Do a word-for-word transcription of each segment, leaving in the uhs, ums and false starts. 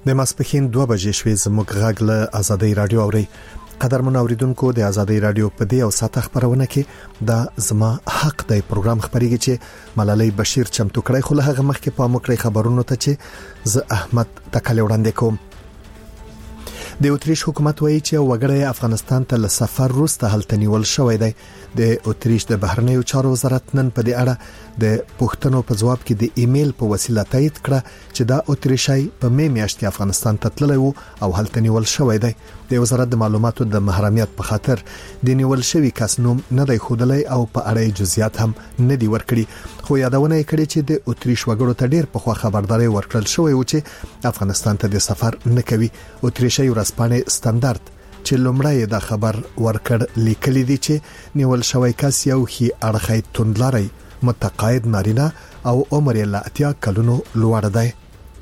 د ماسپښین دوه بجې شوې زموږ غږ له آزادۍ رادیو اوري. قدرمن اوریدونکو د آزادۍ رادیو په دې او ساته خبرونه کې دا زما حق دی پروګرام خبريږي چې ملالۍ بشیر چمتو کړی، خو له هغه مخکې په مکرې خبرونو ته چې ز احمد تکل وړاندې کوم. د اتریش حکومت وایي چې وګړي افغانستان ته له سفر وروسته هلته نیول شوی دی. د اتریش د بهرنیو چارو وزارت نن په دې اړه د پښتنو په جواب کې د ایمیل په وسیله تایید کړه چې دا اتریشي په می میاشت کې افغانستان ته تللی وو او هلته نیول شوی دی. د وزارت د معلوماتو د محرمیت په خاطر د نیول شوی کس نوم نه دی ښودلی او په اړه جزئیات هم نه دی ورکړي، خو یادونه یې کړې چې د اتریش وګړو ته ډیر په خوا خبرداري ورکړل شوی و چې افغانستان ته د سفر نه کوي. اتریشي ورسپانې ستاندارد چې لومړی دا خبر ورکړ لیکلي دي چې نیول شوی کس یو هی اړخی توندلاري متقاعد نارینه او عمر یې له اتیا کلونو لوړ دی.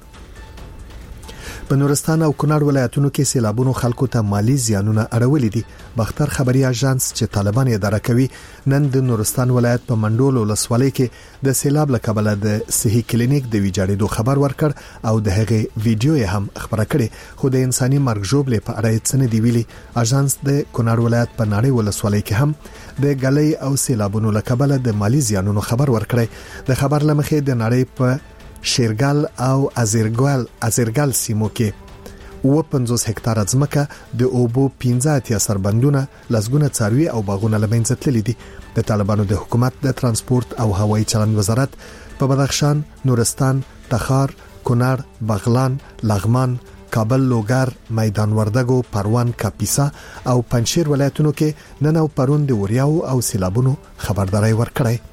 په نورستان او کونړ ولایتونو کې سیلابونو خلکو ته مالی زیانونه اړولې دي. بختر خبري اژانس چې طالبان یې اداره کوي نن د نورستان ولایت په منډول ولسوالۍ کې د سیلاب له کبله د صحي کلینیک د ویجاړېدو خبر ورکړ او د هغه ویډیو یې هم خبره کړې، خو د انساني مرګ ژوبلې په اړه څه نه دی ویلي. اژانس د کونړ ولایت په ناړۍ ولسوالۍ کې هم د غلې او سیلابونو له کبله د مالی زیانونو خبر ورکړی. د خبر لمخې د ناړۍ په شیرګل او ازرګل ازرګل سیمو کې و پنځوس هکتاره ځمکه د اوبو پنځه اتیا سربندونه لزګونه څاروي او باغونه لمنځه تللي دي. د طالبانو د حکومت د ترانسپورت او هوایي چلند وزارت په بدخشان، نورستان، تخار، کونړ، بغلان، لغمان، کابل، لوګر، میدان وردګو، پروان، کاپیسا او پنجشیر ولایتونو کې نن او پرون د وریاو او سیلابونو خبرداري ورکړی.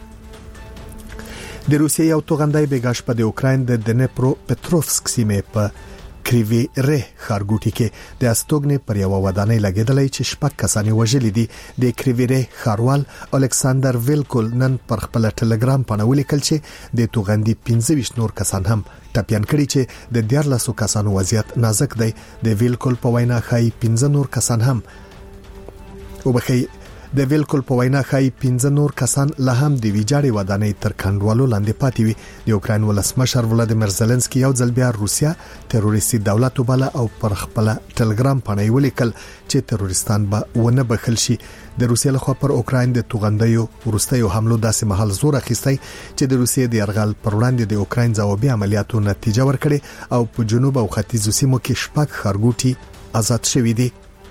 د روسیې یو توغندای بیګاش په د اوکراین د دنپرو پټروفسک سیمې په کریویره ښارګوټي کې د استوګنې پر یو ودانۍ لګیدلې چې شپږ کسان وژل دي. د کریویره ښاروال الکساندر ویلکول نن پر خپل ټلګرام باندې ولیکل چې د توغندي پنځه ویشت نور کسان هم ټپيان کړي چې د دیارلسو کسانو وضعیت نازک دی. د ویلکول په وینا خای پنځه نور کسان هم وبخي د ویلکول په وینا خای پنځه نور کسان له هم د ویجاړې ودانۍ تر کنډوالو لاندې پاتې وي. د اوکراین ولسمشر ولادیمیر زيلنسکي یو ځل بیا روسیا تروریستي دولت وباله او پر خپل ټلګرام باندې ولیکل چې تروریستان به ونه بخښل شي. د روسیې لخوا پر اوکراین د توغندیو ورستیو حملو داسې محل زور اخیستی چې د روسیې د يرغل پر وړاندې د اوکراین ځوابي عملیاتو نتیجه ورکړي او په جنوب او ختیځو سیمو کې شپږ ښارګوټي آزاد شوي دي.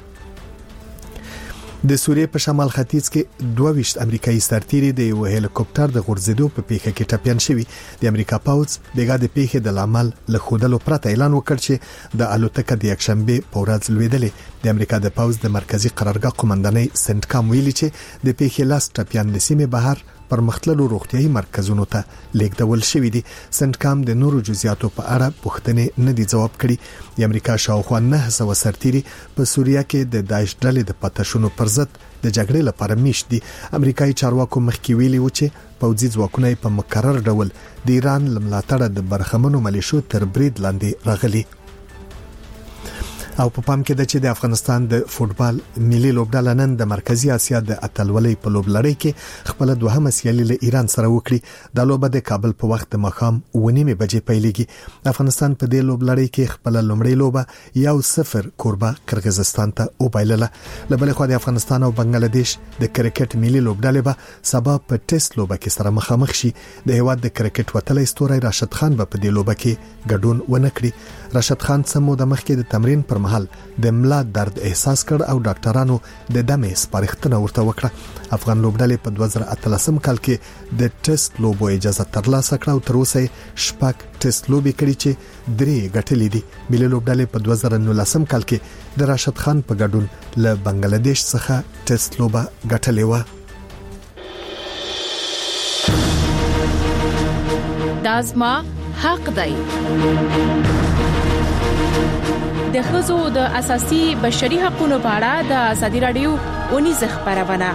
د سوریې په شمال ختیځ کې دوه ویشت امریکایي سرتیري د یو هلیکوپټر د غورځېدو په پیښه کې ټپيان شوي. د امریکا پوځ بیګا د پیښې د لامل له خودلو پرته اعلان وکړ چې د الوتکه د یکشنبه په ورځ لویدلې. د امریکا د پوځ د مرکزی قرارګاه قومندانۍ سنت کام ویلي چې د پیښې لاس ټپيان د سیمې بهر پر مختلفو روغتيایي مرکزونو ته لیږدول شوې دي. سنت کام د نورو جزئیاتو په اړه پوښتنې نه دي جواب کړي. د امریکا شاوخوا نه سو سرتيري په سوریه کې د داعش ډلې د پاتشونو پر ضد د جګړې لپاره میشت دي. امریکایي چارواکو مخکې ویلي و چې پوځي ځواکونه په مکرر ډول د ایران لملاتړ د برخمنو ملیشو تر برید لاندې راغلي. او په پام کې د چې د افغانستان د فوتبال ملي لوبډله نن د مرکزی اسیا د اتلولۍ په لوبلړۍ کې خپل دوهمه سیالي له ایران سره وکړي. د لوبه د کابل په وخت د مخام ونیمه بجې پیلېږي. افغانستان په دې لوبلړۍ کې خپل لومړی لوبه یو صفر کوربه قرغیزستان ته وبایلله. لبل خو د افغانستان او بنگلاديش د کرکټ ملي لوبډلې به سبا په ټیسټ لوبه کې سره مخامخ شي. د هیواد د کرکټ وتلې ستوري راشد خان به په دې لوبه کې ګډون ونکړي. راشد خان سمو د مخکې د تمرین پر مهال د ملا درد احساس کړ او ډاکټرانو د دمې سپارښتنه ورته وکړه. افغان لوبډلې په دوه زره اتلسم کال کې د ټیسټ لوبو اجازه ترلاسه کړه او تر اوسه شپږ ټیسټ لوبې کړې چې درې ګټلې دي. ملي لوبډلې په دوه زره نولسم کال کې د راشد خان په ګډون له بنگلاديش څخه ټیسټ لوبه ګټلې و. دازما حق دی. د ښځو د اساسي بشري حقوقو په اړه د ازادي رادیو اونیز خبرونه.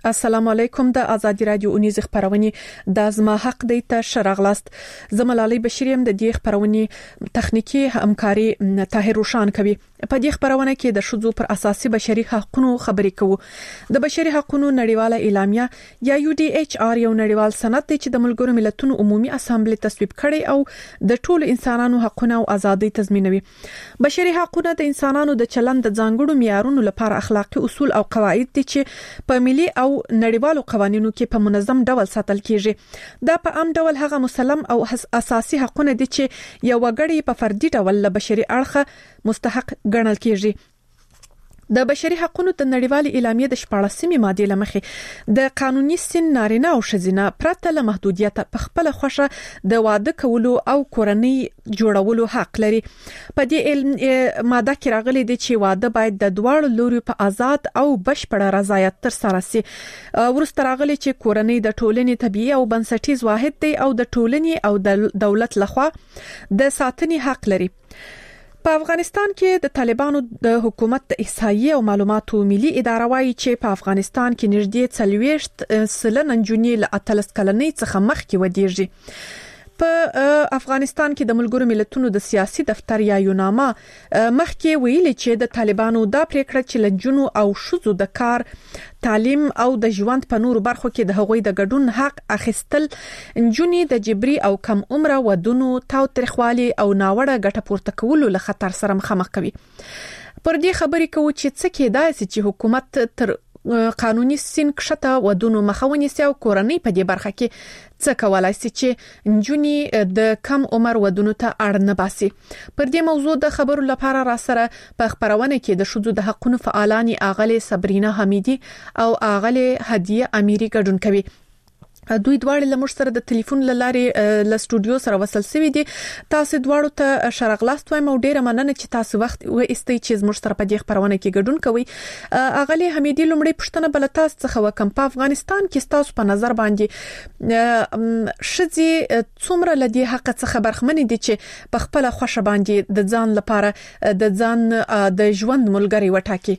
السلام علیکم. د ازادي رادیو اونیز خبرونه د ازما حق دی ته شرغلاست زملالي بشریم د دې خبرونه تخنیکی همکاري طاهر روشان کوي. په دې خبرونه کې د شذو پر اساسي بشري حقوقو خبرې کوو. د بشري حقوقو نړیواله اعلامیه یا یو ډي ایچ آر یو نړیوال سند دی چې د ملګرو ملتونو عمومي اسامبلې تصویب کړي او د ټولو انسانانو حقوقو او ازادي تضمینوي. بشري حقوقو د انسانانو د چلند د ځانګړو معیارونو لپاره اخلاقی اصول او قواعد دي چې په ملي او نړیوالو قوانینو کې په منظم ډول ساتل کیږي. دا په عام ډول هغه مسلم او اساسي حقوقونه دي چې یو وګړی په فردي ډول له بشري اړخه مستحق ګڼل کیږي. د بشري حقوقو د نړیوالې اعلامیې د شپاړسمې ماده لمخې د قانوني سن نارینه او ښځینه پرته له محدودیت په خپل خوښه د واده کولو او کورنۍ جوړولو حق لري. په دې ماده کې راغلي دي چې واده باید د دواړو لوري په آزاد او بشپړ رضایت تر سره شي. ورسته راغلي چې کورنۍ د ټولنې طبيعي او بنسټیز واحد دی او د ټولنې او د دولت لخوا د ساتنې حق لري. په افغانستان کې د طالبانو د حکومت د احصایې او معلوماتو ملي اداره وايي چې په افغانستان کې نږدې څلوېښت سلنه نجونې له اتلس کلنۍ څخه مخکې ودیږي. په افغانستان کې د ملګرو ملتونو د سیاسي دفتر یا یوناما مخکې ویلي چې د طالبانو دا پریکړه چې لجنو او شذو د کار تعلیم او د ژوند په نورو برخو کې د هغوی د ګډون حق اخیستل نجونې د جبري او کم عمره ودونو تاوتریخوالي او ناوړه ګټه پورته کولو له خطر سره مخامخ کوي. پر دې خبرې کوو چې څه کېدای شي چې حکومت تر قانوني سن کښته ودونو مخاوني سي او کورنۍ په دې برخه کې څه کولای شي چې نجونې د کم عمر ودونو ته اړ نه باسي. پر دې موضوع د خبرو لپاره را سره په خبرونه کې د شذو د حقوقو فعالان اغله صبرینا حمیدی او اغله هدیه امیری ګډون کوي. دوی دواړه لمر سره د ټلیفون لارې ل سټوډیو سره وصل شوي دي. تاسو دواړو ته شرغلاست وایم او ډیره مننه چې تاسو وخت و استي چې زموږ سره په دې خبرونه کې ګډون کوي. اغلی حمیدی لومړی پښتنه بل تاسو څخه وکم په افغانستان کې تاسو په نظر باندې شذي څومره لدی حق څخه برخمن دي چې په خپل خوښه باندې د ځان لپاره د ځان د ژوند ملګری وټاکي.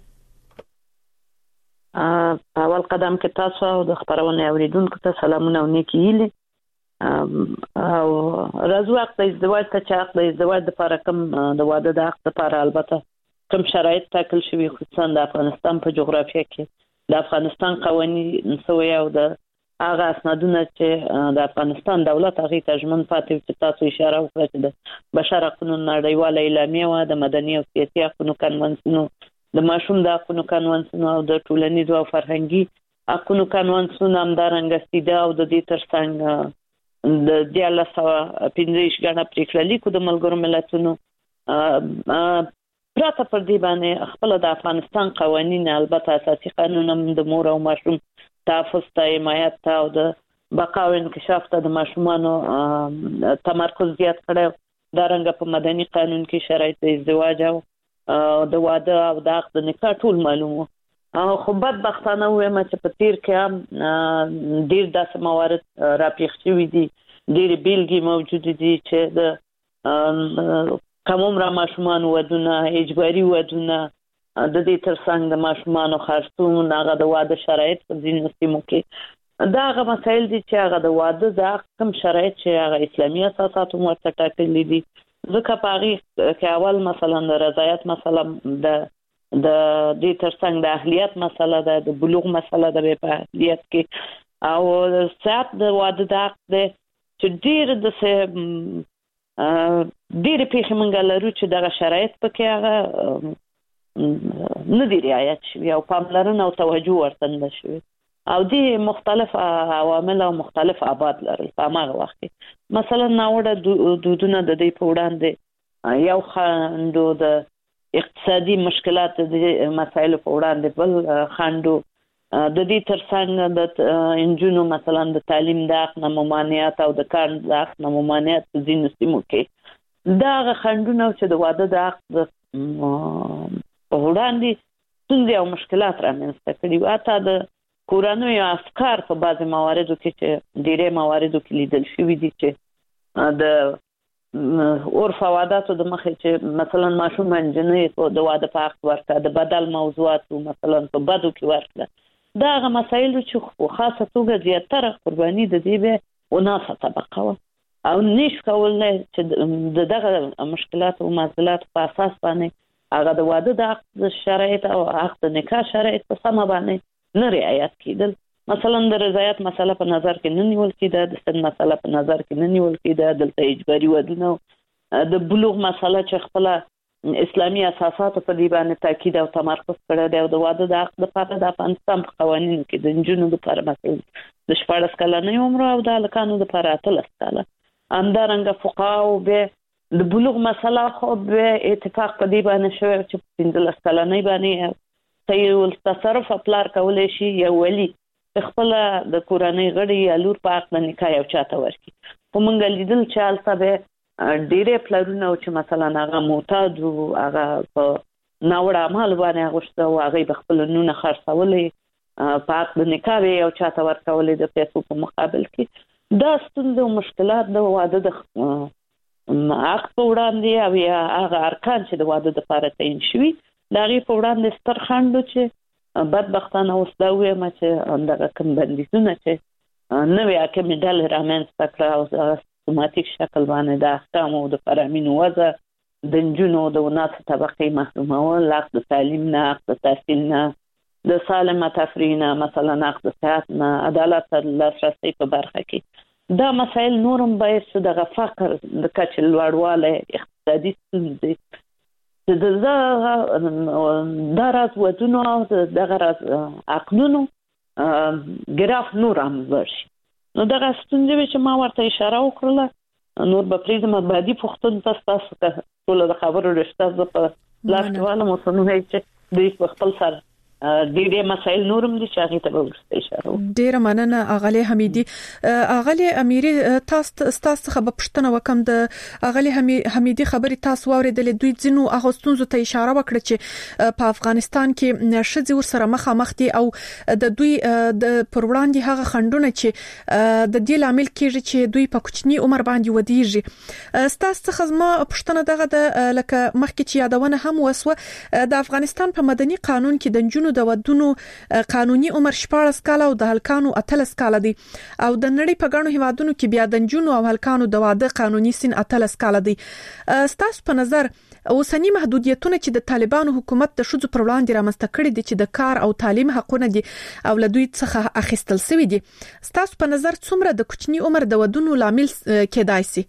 اول قدم کې تاسو او د خبرونه اوریدونکو ته سلامونه او نیکی هیله او راځو وخت د ازدواج ته چې حق د ازدواج لپاره کوم د واده د حق لپاره البته کوم شرایط ټاکل شوي خصوصا د افغانستان په جغرافیه کې د افغانستان قوانين سوی او د هغه اسنادونه چې د افغانستان دولت هغه ترجمن پاتې چې تاسو اشاره وکړه چې د بشر حقوقو نړیواله اعلامیه او د مدني او سیاسي حقوقو کنوانسیون د ماشوم د حقوقو کنوانسیون او د ټولنیزو او فرهنګي حقوقو کنوانسیون همدارنګه ستیدا او د دې ترڅنګ د دیاله سوا پنځه غاڼه پریکړه لیکو د ملګرو ملتونو پراته پر دی باندې خپل د افغانستان قوانين البته اساسي قانون د مور او ماشوم تحفظ ته حمایت ته او د بقا او انکشاف ته د ماشومانو تمرکز زیات کړو. دا رنګ په مدني قانون کې شرایط د ازدواج او د واده او د عقد نکاح ټول معلومه. خو بدبختانه وایم چې په تیر کې هم ډیر داسې موارد راپیښ شوي دي، ډیر بیلګې موجود دي چې د کم عمره ماشومان ودونه، اجباري ودونه، د دې ترڅنګ د ماشومان خرڅون، هغه د واده شرایط په ځینو سیمو کې دا هغه مسایل دي چې هغه د واده د کوم شرایط چې هغه اسلامي اساساتو ورته ټاکلي دي. ځکه په هغه کې اول مثلا د رضایت مسله د د دې ترڅنګ د اهلیت مسله ده، د بلوغ مسله ده په اهلیت کې او سات د واده د عقد چې ډیر د څه ډیر په منګه لرو چې دغه شرایط پکې هغه نه دی رعایت شوی او پاملرنه او توجه ورته نشوي او دي مختلف عوامل او مختلف ابعاد لري. په هغه وخت کې مثلا ناوړه دودونه د دې په وړاندې یو خندو د اقتصادي مشکلات د مسایلو په وړاندې بل خندو د دې ترڅنګ د انجونو مثلا د تعلیم د حق نه ممانعت او د کار د حق نه ممانعت په ځینو سیمو کې دا خندونه چې د واده د حق په وړاندې څنګه او مشکلات رامنځته کړي. اته د کورانو یا افکار په بعض مواردو کې چې ډېرې مواردو کې لیدل شوي دي چې د عرف عاداتو د مخې چې مثلا ماشوم انجنې د واده په حق ورکړه، د بدل موضوعاتو مثلا په بدو کې ورکړه، دا هغه مسایل چې خاصه توګه زیاتره قرباني د دې به وناسه طبقه و او نش کولای چې دغه مشکلات او معضلات په اساس باندې هغه د واده د عقد شرایط او عقد نکاح شرایط په سم باندې نه رعایت کیدل. مثلا د رضایت مسله په نظر کې نه نیول کیده، د سن مسله په نظر کې نه نیول کیده، دلته اجباري ودونه، د بلوغ مسله چې خپل اسلامي اساسات په دې باندې تاکید او تمرکز کړی دی او د واده د عقد لپاره د افغانستان په قوانینو کې د نجونو لپاره مثلا د شپاړس کلنې عمر او د هلکانو لپاره اتلس کاله. همدارنګه فقهاو به د بلوغ مسله خو به اتفاق په دې باندې شوی چې پنځلس کلنې باندې صحیح التصرف پلار کولای شي یا ولی خپل د کورنۍ غړي یا لور په عقد نکاح یو چاته ورکړي. په مونږ لیدل چې البته به ډېرې پلرونه چې مثلا هغه معتاد او هغه په ناوړه عمل باندې غوښته او هغه به خپل نونه خرڅولې په عقد نکاح یو چاته ورکولې د پیسو په مقابل کې. دا ستونزې او مشکلات د واده د عقد په وړاندې او یا هغه ارکان چې د واده لپاره تعین شوي د هغې په وړاندې ستر خنډ و چې بدبختانه اوس دا ووایم چې دغه کوم بندیزونه چې نوې حاکمې ډلې رامنځته کړه او سیستماتیک شکل باندې د احکامو د فرامینو وضع، د نجونو د وناسه طبقې محرومول، عقد د تعلیم نه، عقد د تحصیل نه، د سالمه تفریح نه، مثلا عقد صحت نه، عدالت ته لاسرسی په برخه کې دا مسایل نورم باید چې دغه فقر د کچې لوړوالی، اقتصادي ستونزې دا راز ودونو او دغه راز عقدونو ګراف نور هم لوړ شي. نو دغه ستونزې چې ما ورته اشاره وکړله نور به پرېږدم بعدي پوښتنو ته ستاسو ته ټوله د خبرو رشته زه په لاس کې والم اوس نو چې دوی په خپل سر ډېرې مسایل نورم دي چې هغې ته به وروسته اشاره وکړو. ډېره مننه اغلې حمیدي. اغلې امیري تاسو ستاسو څخه به پوښتنه وکم د اغلې حمیدي خبرې تاسو واورېدلې، دوی ځینو هغه ستونزو ته اشاره وکړه چې په افغانستان کې ښځې ورسره مخامخ دي او د دوی د پر وړاندې هغه خنډونه چې د دې لامل کېږي چې دوی په کوچني عمر باندې ودیږي. ستاسو څخه زما پوښتنه دغه د لکه مخکې چې یادونه هم وسوه د افغانستان په مدني قانون کې د نجونو د ودونو قانوني عمر شپاړس کاله او د هلکانو اتلس کاله دی او د نړۍ په ګڼو هیوادونو کې بیا د نجونو او هلکانو د واده قانوني سن اتلس کاله دی. ستاسو په نظر اوسنی محدودیتونه چې د طالبانو حکومت د ښځو پر وړاندې رامنځته کړي دي چې د کار او تعلیم حقونه دي او له دوی څخه اخیستل شوي دي، ستاسو په نظر څومره د کوچني عمر د ودونو لامل کېدای شي؟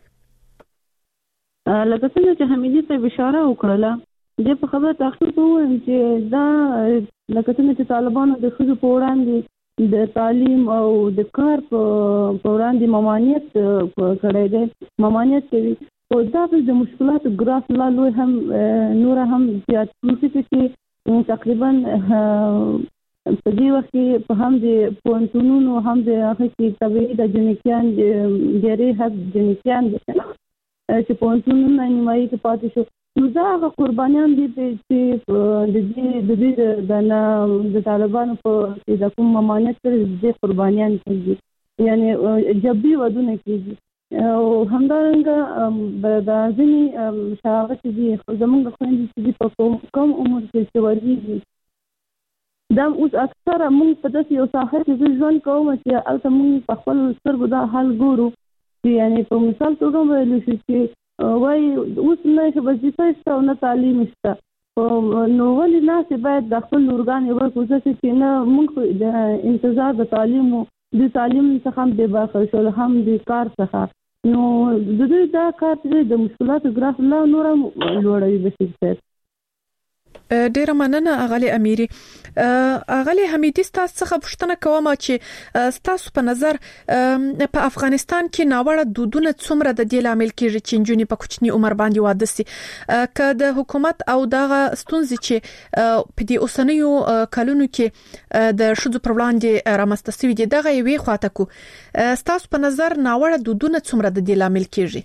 لکه څنګه چې حمیدي ته اشاره وکړله دې په خبره تحقیق ووایم چې دا لکه څنګه چې طالبانو د ښځو په وړاندې د تعلیم او د کار په وړاندې ممانعت کړی دی، ممانعت کوي او دا د مشکلاتو ګراف لا لوی هم نور هم زیات چې تقریبا په دې وخت کې په هم د پوهنتونونو هم د هغه کې طبیعي د جنکیان ډېرې حد جنکیان دي چې پوهنتونونه نیمایي کې پاتې شو. نو دا هغه قربانیان دي چې د دې د دې د طالبانو په د کوم ممانعت سره د دې قربانیان کېږي، یعنی جبري ودونه کېږي او همدارنګه د ځینې شاغه چې دي زموږ خویندې چې دي په کم عمر کې چې ورېږي دا اوس اکثره موږ په داسې یو ساحه کې زه ژوند کوم چې هلته موږ په خپل سترګو دا حال ګورو چې یعنی په مثال توګه ویلی شو چې وای اوس نه وظیفه شته او نه تعلیم شته، نو ولې ناسې باید د خپل لورګانې ورکړو چې نه موږ د انتظار د تعلیم د تعلیم څخه هم د برخه شول هم د کار څخه، نو د دوی دا کار چې د مشکلاتو ګراف لا نور هم لوړوي بشیر صاحب. ډیره مننه اغلی امیری. اغلی حمیدي تاسو څخه پوښتنه کوم چې تاسو په نظر په افغانستان کې ناوړه دودونه څومره د دې لامل کېږي چې نجونې په کوچني عمر باندې واده سي، که د حکومت او دغه ستونزې چې په دې اوسنیو کلونو کې د ښځو پر وړاندې رامنځته شوي دي دغه یوې خواته کو، تاسو په نظر ناوړه دودونه څومره د دې لامل کېږي؟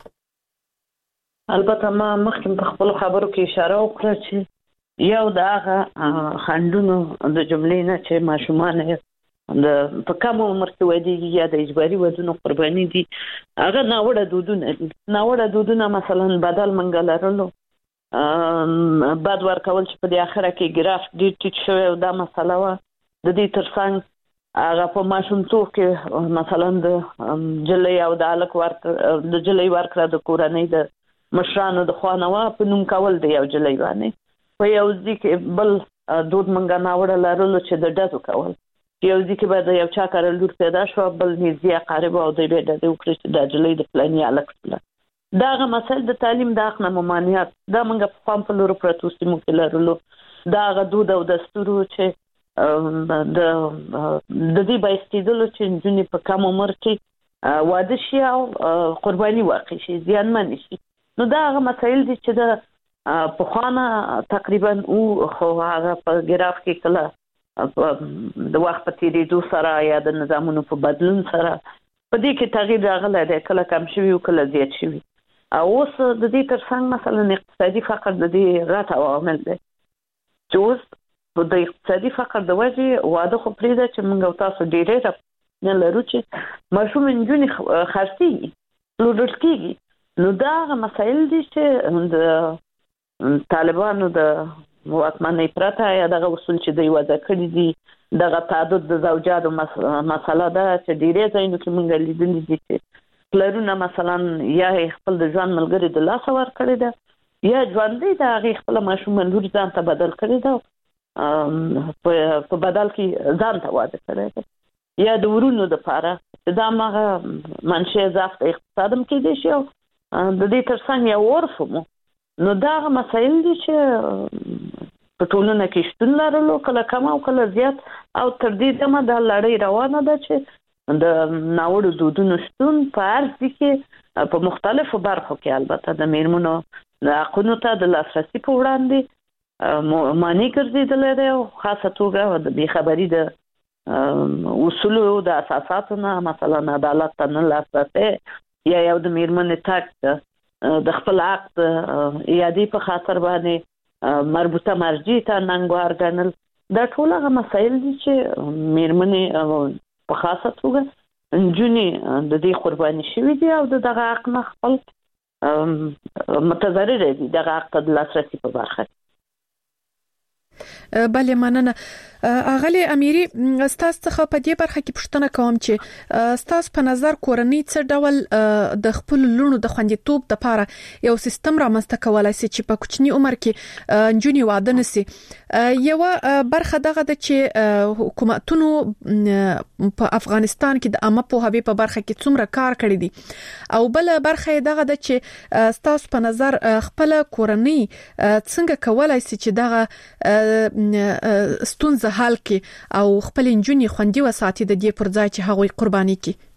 البته ما مخکې په خپل خبرو کې اشاره وکړه چې یو د هغه خنډونو د جملې نه چې ماشومان د په کم عمر کې ودیږي یا د اجباري ودونو قرباني دي، هغه ناوړه دودونه دي. ناوړه دودونه مثلا بدل منګه لرلو، بد ورکول چې په دې اخره کې ګراف ډېر ټیټ شوی او دا مسله وه د دې ترڅنګ هغه په ماشومتوب کې مثلا د جلې او د الک ورک د جلې ورکړه د کورنۍ د مشرانو د خوانوا په نوم کول دی یو جلې باندې په یو ځکه بل دود منګه ناوړه لرلو چې د ډزو کول یو ځکه به د یو چا کار لور پیدا شو بل نږدې قریب او د بیډ د وکړي چې د جلې د پلاني الک سره داغه مسل د تعلیم د حق نه ممانعت دا منګه په پام په لور پروتو سیمو کې لرلو داغه دود او دستور چې د د دې بایستیدل چې جنې په کم عمر کې واده شي او قرباني واقع شي ځانمن شي نو داغه مسایل دي چې د په خانه تقریبا او خو هغه په ګراف کې کله د وخت په تیریدو سره یا د نظامونو په بدلون سره په دې کې تغییر راغلی دی کله کم شوی او کله زیات شوی او اوس د دې ترڅنګ مثلا اقتصادي فقر د دې غټ عوامل دي چې اوس د اقتصادي فقر د وجې واده خو پرې ده چې موږ تاسو ډېرې نه لرو چې ماشوم نجونې خرڅي لوډل کېږي نو دا مسایل دي چې د طالبانو د واکمنۍ پرته یا دغه اصول چې دوی وضع کړي دي دغه تعدد د زوجاتو مسله ده چې ډېرې ځایونو کې موږ لیدلي دي چې پلرونه مثلا یا خپل د ځان ملګری د لاس ور کړی ده یا ژوندۍ د هغه خپل ماشوم لور ځان ته بدل کړی ده په بدل کې ځان ته واده کړی ده یا د ورونو د پاره دا مغه منشأ ضعف اقتصادم کې دي شو د دې ترڅنګ یو ورفمو نو دا مسایل دي چې په ټولنه کې شتون لرلو کله کم او کله زیات او تر دې دمه د لړۍ روانه ده چې د ناوړو دودونو شتون په هر ځای کې په مختلفو برخو کې البته د میرمنو د حقونو ته د لاسرسي په وړاندې معنی ګرځېدلی دی او خاصه توګه د بېخبري د اصولو د اساساتو نه مثلا عدالت ته نه لاسرسی یا یو د میرمنې تګ د خپل حق د ایادې په خاطر باندې مربوطه مرجع ته ننګوار ګڼل دا ټول هغه مسایل دي چې میرمنې په خاصه توګه نجونې د دې قرباني شوي دي او دغه حق نه خپل متضرر دي دغه حق د لاسرسي په برخه بله مننه اغلی امیری ستاسو څخه په دې برخه کې پوښتنه کوم چې ستاسو په نظر کورنۍ څه ډول د خپل لونو د خوندیتوب لپاره یو سیستم رامنځته کولای شي چې په کوچني عمر کې نجونې واده نشي یو برخه دغه د چې حکومتونو په افغانستان کې د عامه پوهاوي په برخه کې څومره کار کړی دي او بل برخه دغه د چې ستاسو په نظر خپل کورنۍ څنګه کولای شي چې دغه ستونزه حل کې او خپل انجونی خوندي وساتي د دې پر ځای چې هغوی قرباني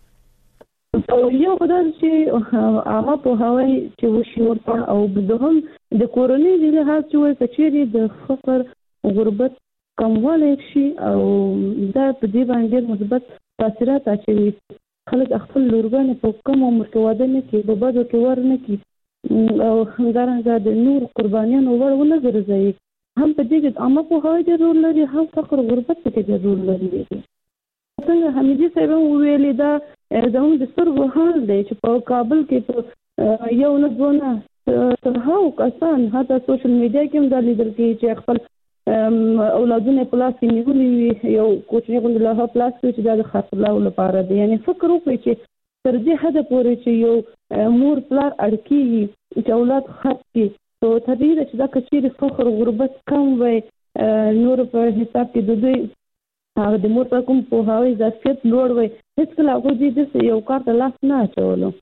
کی یو خدای چې هغه په هواي چې وشي ورته او بدهم د کورنۍ د لحاظ چې کچېری د فقر غربت کموالی شي او دا په دې باندې مثبت تاثیرات اچوي خلک خپل لورګان په کوم عمر کې واده نه کوي په بدو کې ورنه کوي او څنګه د نور قربانیانو ور ونه ګرځي هم په دې کې عامه په هواي د رول لري هم فقر غربت کې د رول لري څنګه حمیدي صاحب ویلي دا زموږ د سترګو حال دی چې په کابل کې په یو نه ځونه تر هاو کسان حتی سوشل میډیا کې هم دا لیدل کېږي چې خپل اولادونه په لاس کې نیولي وي یو کوچنی غوندې له پلاس کې چې دا د خرڅلاو لپاره دی یعنی فکر وکړي چې تر دې حده پورې چې یو مور پلار اړ کېږي چې اولاد خرڅ کړي نو طبیعي ده چې دا کچېرې فخر غربت کم وي نور په حساب کې د دوی هغه د مور په کوم پوهاوی ظرفیت لوړ وي هېڅکله هغوی دې یو کار ته لاس نه اچولو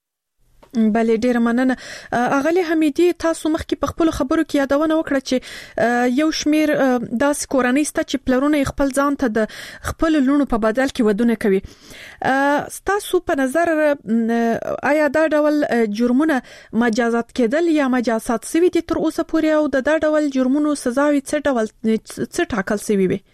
بله ډیره مننه اغلی حمیدي تاسو مخکې په خپل خبرو کې یادونه وکړه چې یو شمیر داس کورنۍ ست چې پلرونه خپل ځان ته د خپل لونو په بدل کې ودونه کوي تاسو په نظر آیا دا ډول جرمونه مجازات کېدل یا مجازات سوي دي تر اوسه پورې او د دا ډول جرمونو سزاوي څه ډول څه ټاکل سوي وي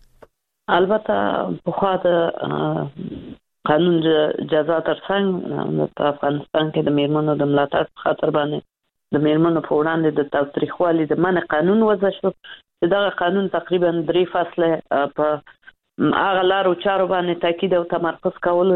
البته په خاطر قانون جزا ترڅنګ په افغانستان کې د میرمنو د ملاتړ په خاطر باندې د میرمنو په وړاندې د تاوتریخوالي د منع قانون وضع شو چې دا قانون تقریبا درې فصله په هغه لارو چارو باندې تاکید او تمرکز کولو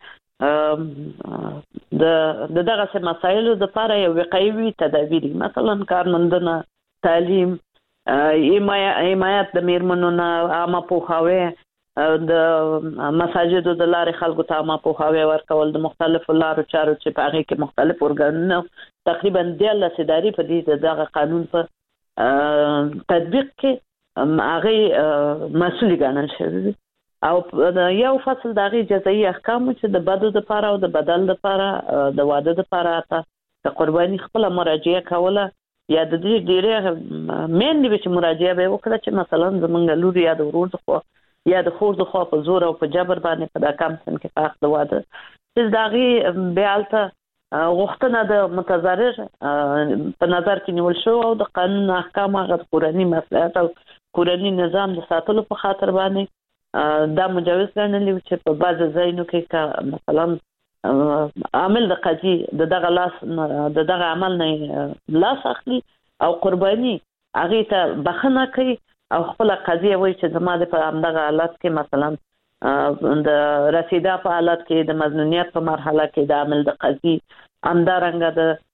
چې د دغه مسایلو لپاره یو وقایوي تدابیر مثلا کارمندانه تعلیم حمایت د میرمنو نه عامه پوهاوی د مساجدو د لارې خلکو ته عامه پوهاوی ورکول د مختلفو لارو چارو چې په هغه کې مختلف ارګانونه تقریبا دیارلس ادارې په دې دغه قانون په تطبیق کې هغه مسؤل ګڼل شوی او یو فصل د هغه جزایي احکام چې د بدو د لپاره او د بدل د لپاره د واده د لپاره ته د قرباني خپل مراجعه کوله یا د دې ډیره مین دی چې مراجعه به وکړه چې مثلا زمونږ لور یا د ورور خو یا د خور د خو په زور او په جبر باندې په دا کم سن کې پاک د واده چې داغي بیالته غوښتنه د متضرر په نظر کې نیول شو او د قانون احکام هغه قرآني مصلحت او قرآني نظام د ساتلو په خاطر باندې دا مجوز ګڼل چې په بعض ځایونو کې مثلا عامل د قاضي د دغه لاس د دغه عمل نه لاس اخلي او قرباني هغه ته بخنه کوي او خپل قاضي وایي چې زماده په همدغه حالت کې مثلا د رسیدا په حالت کې د مظنونیت په مرحله کې د عامل د قاضي همدارنګه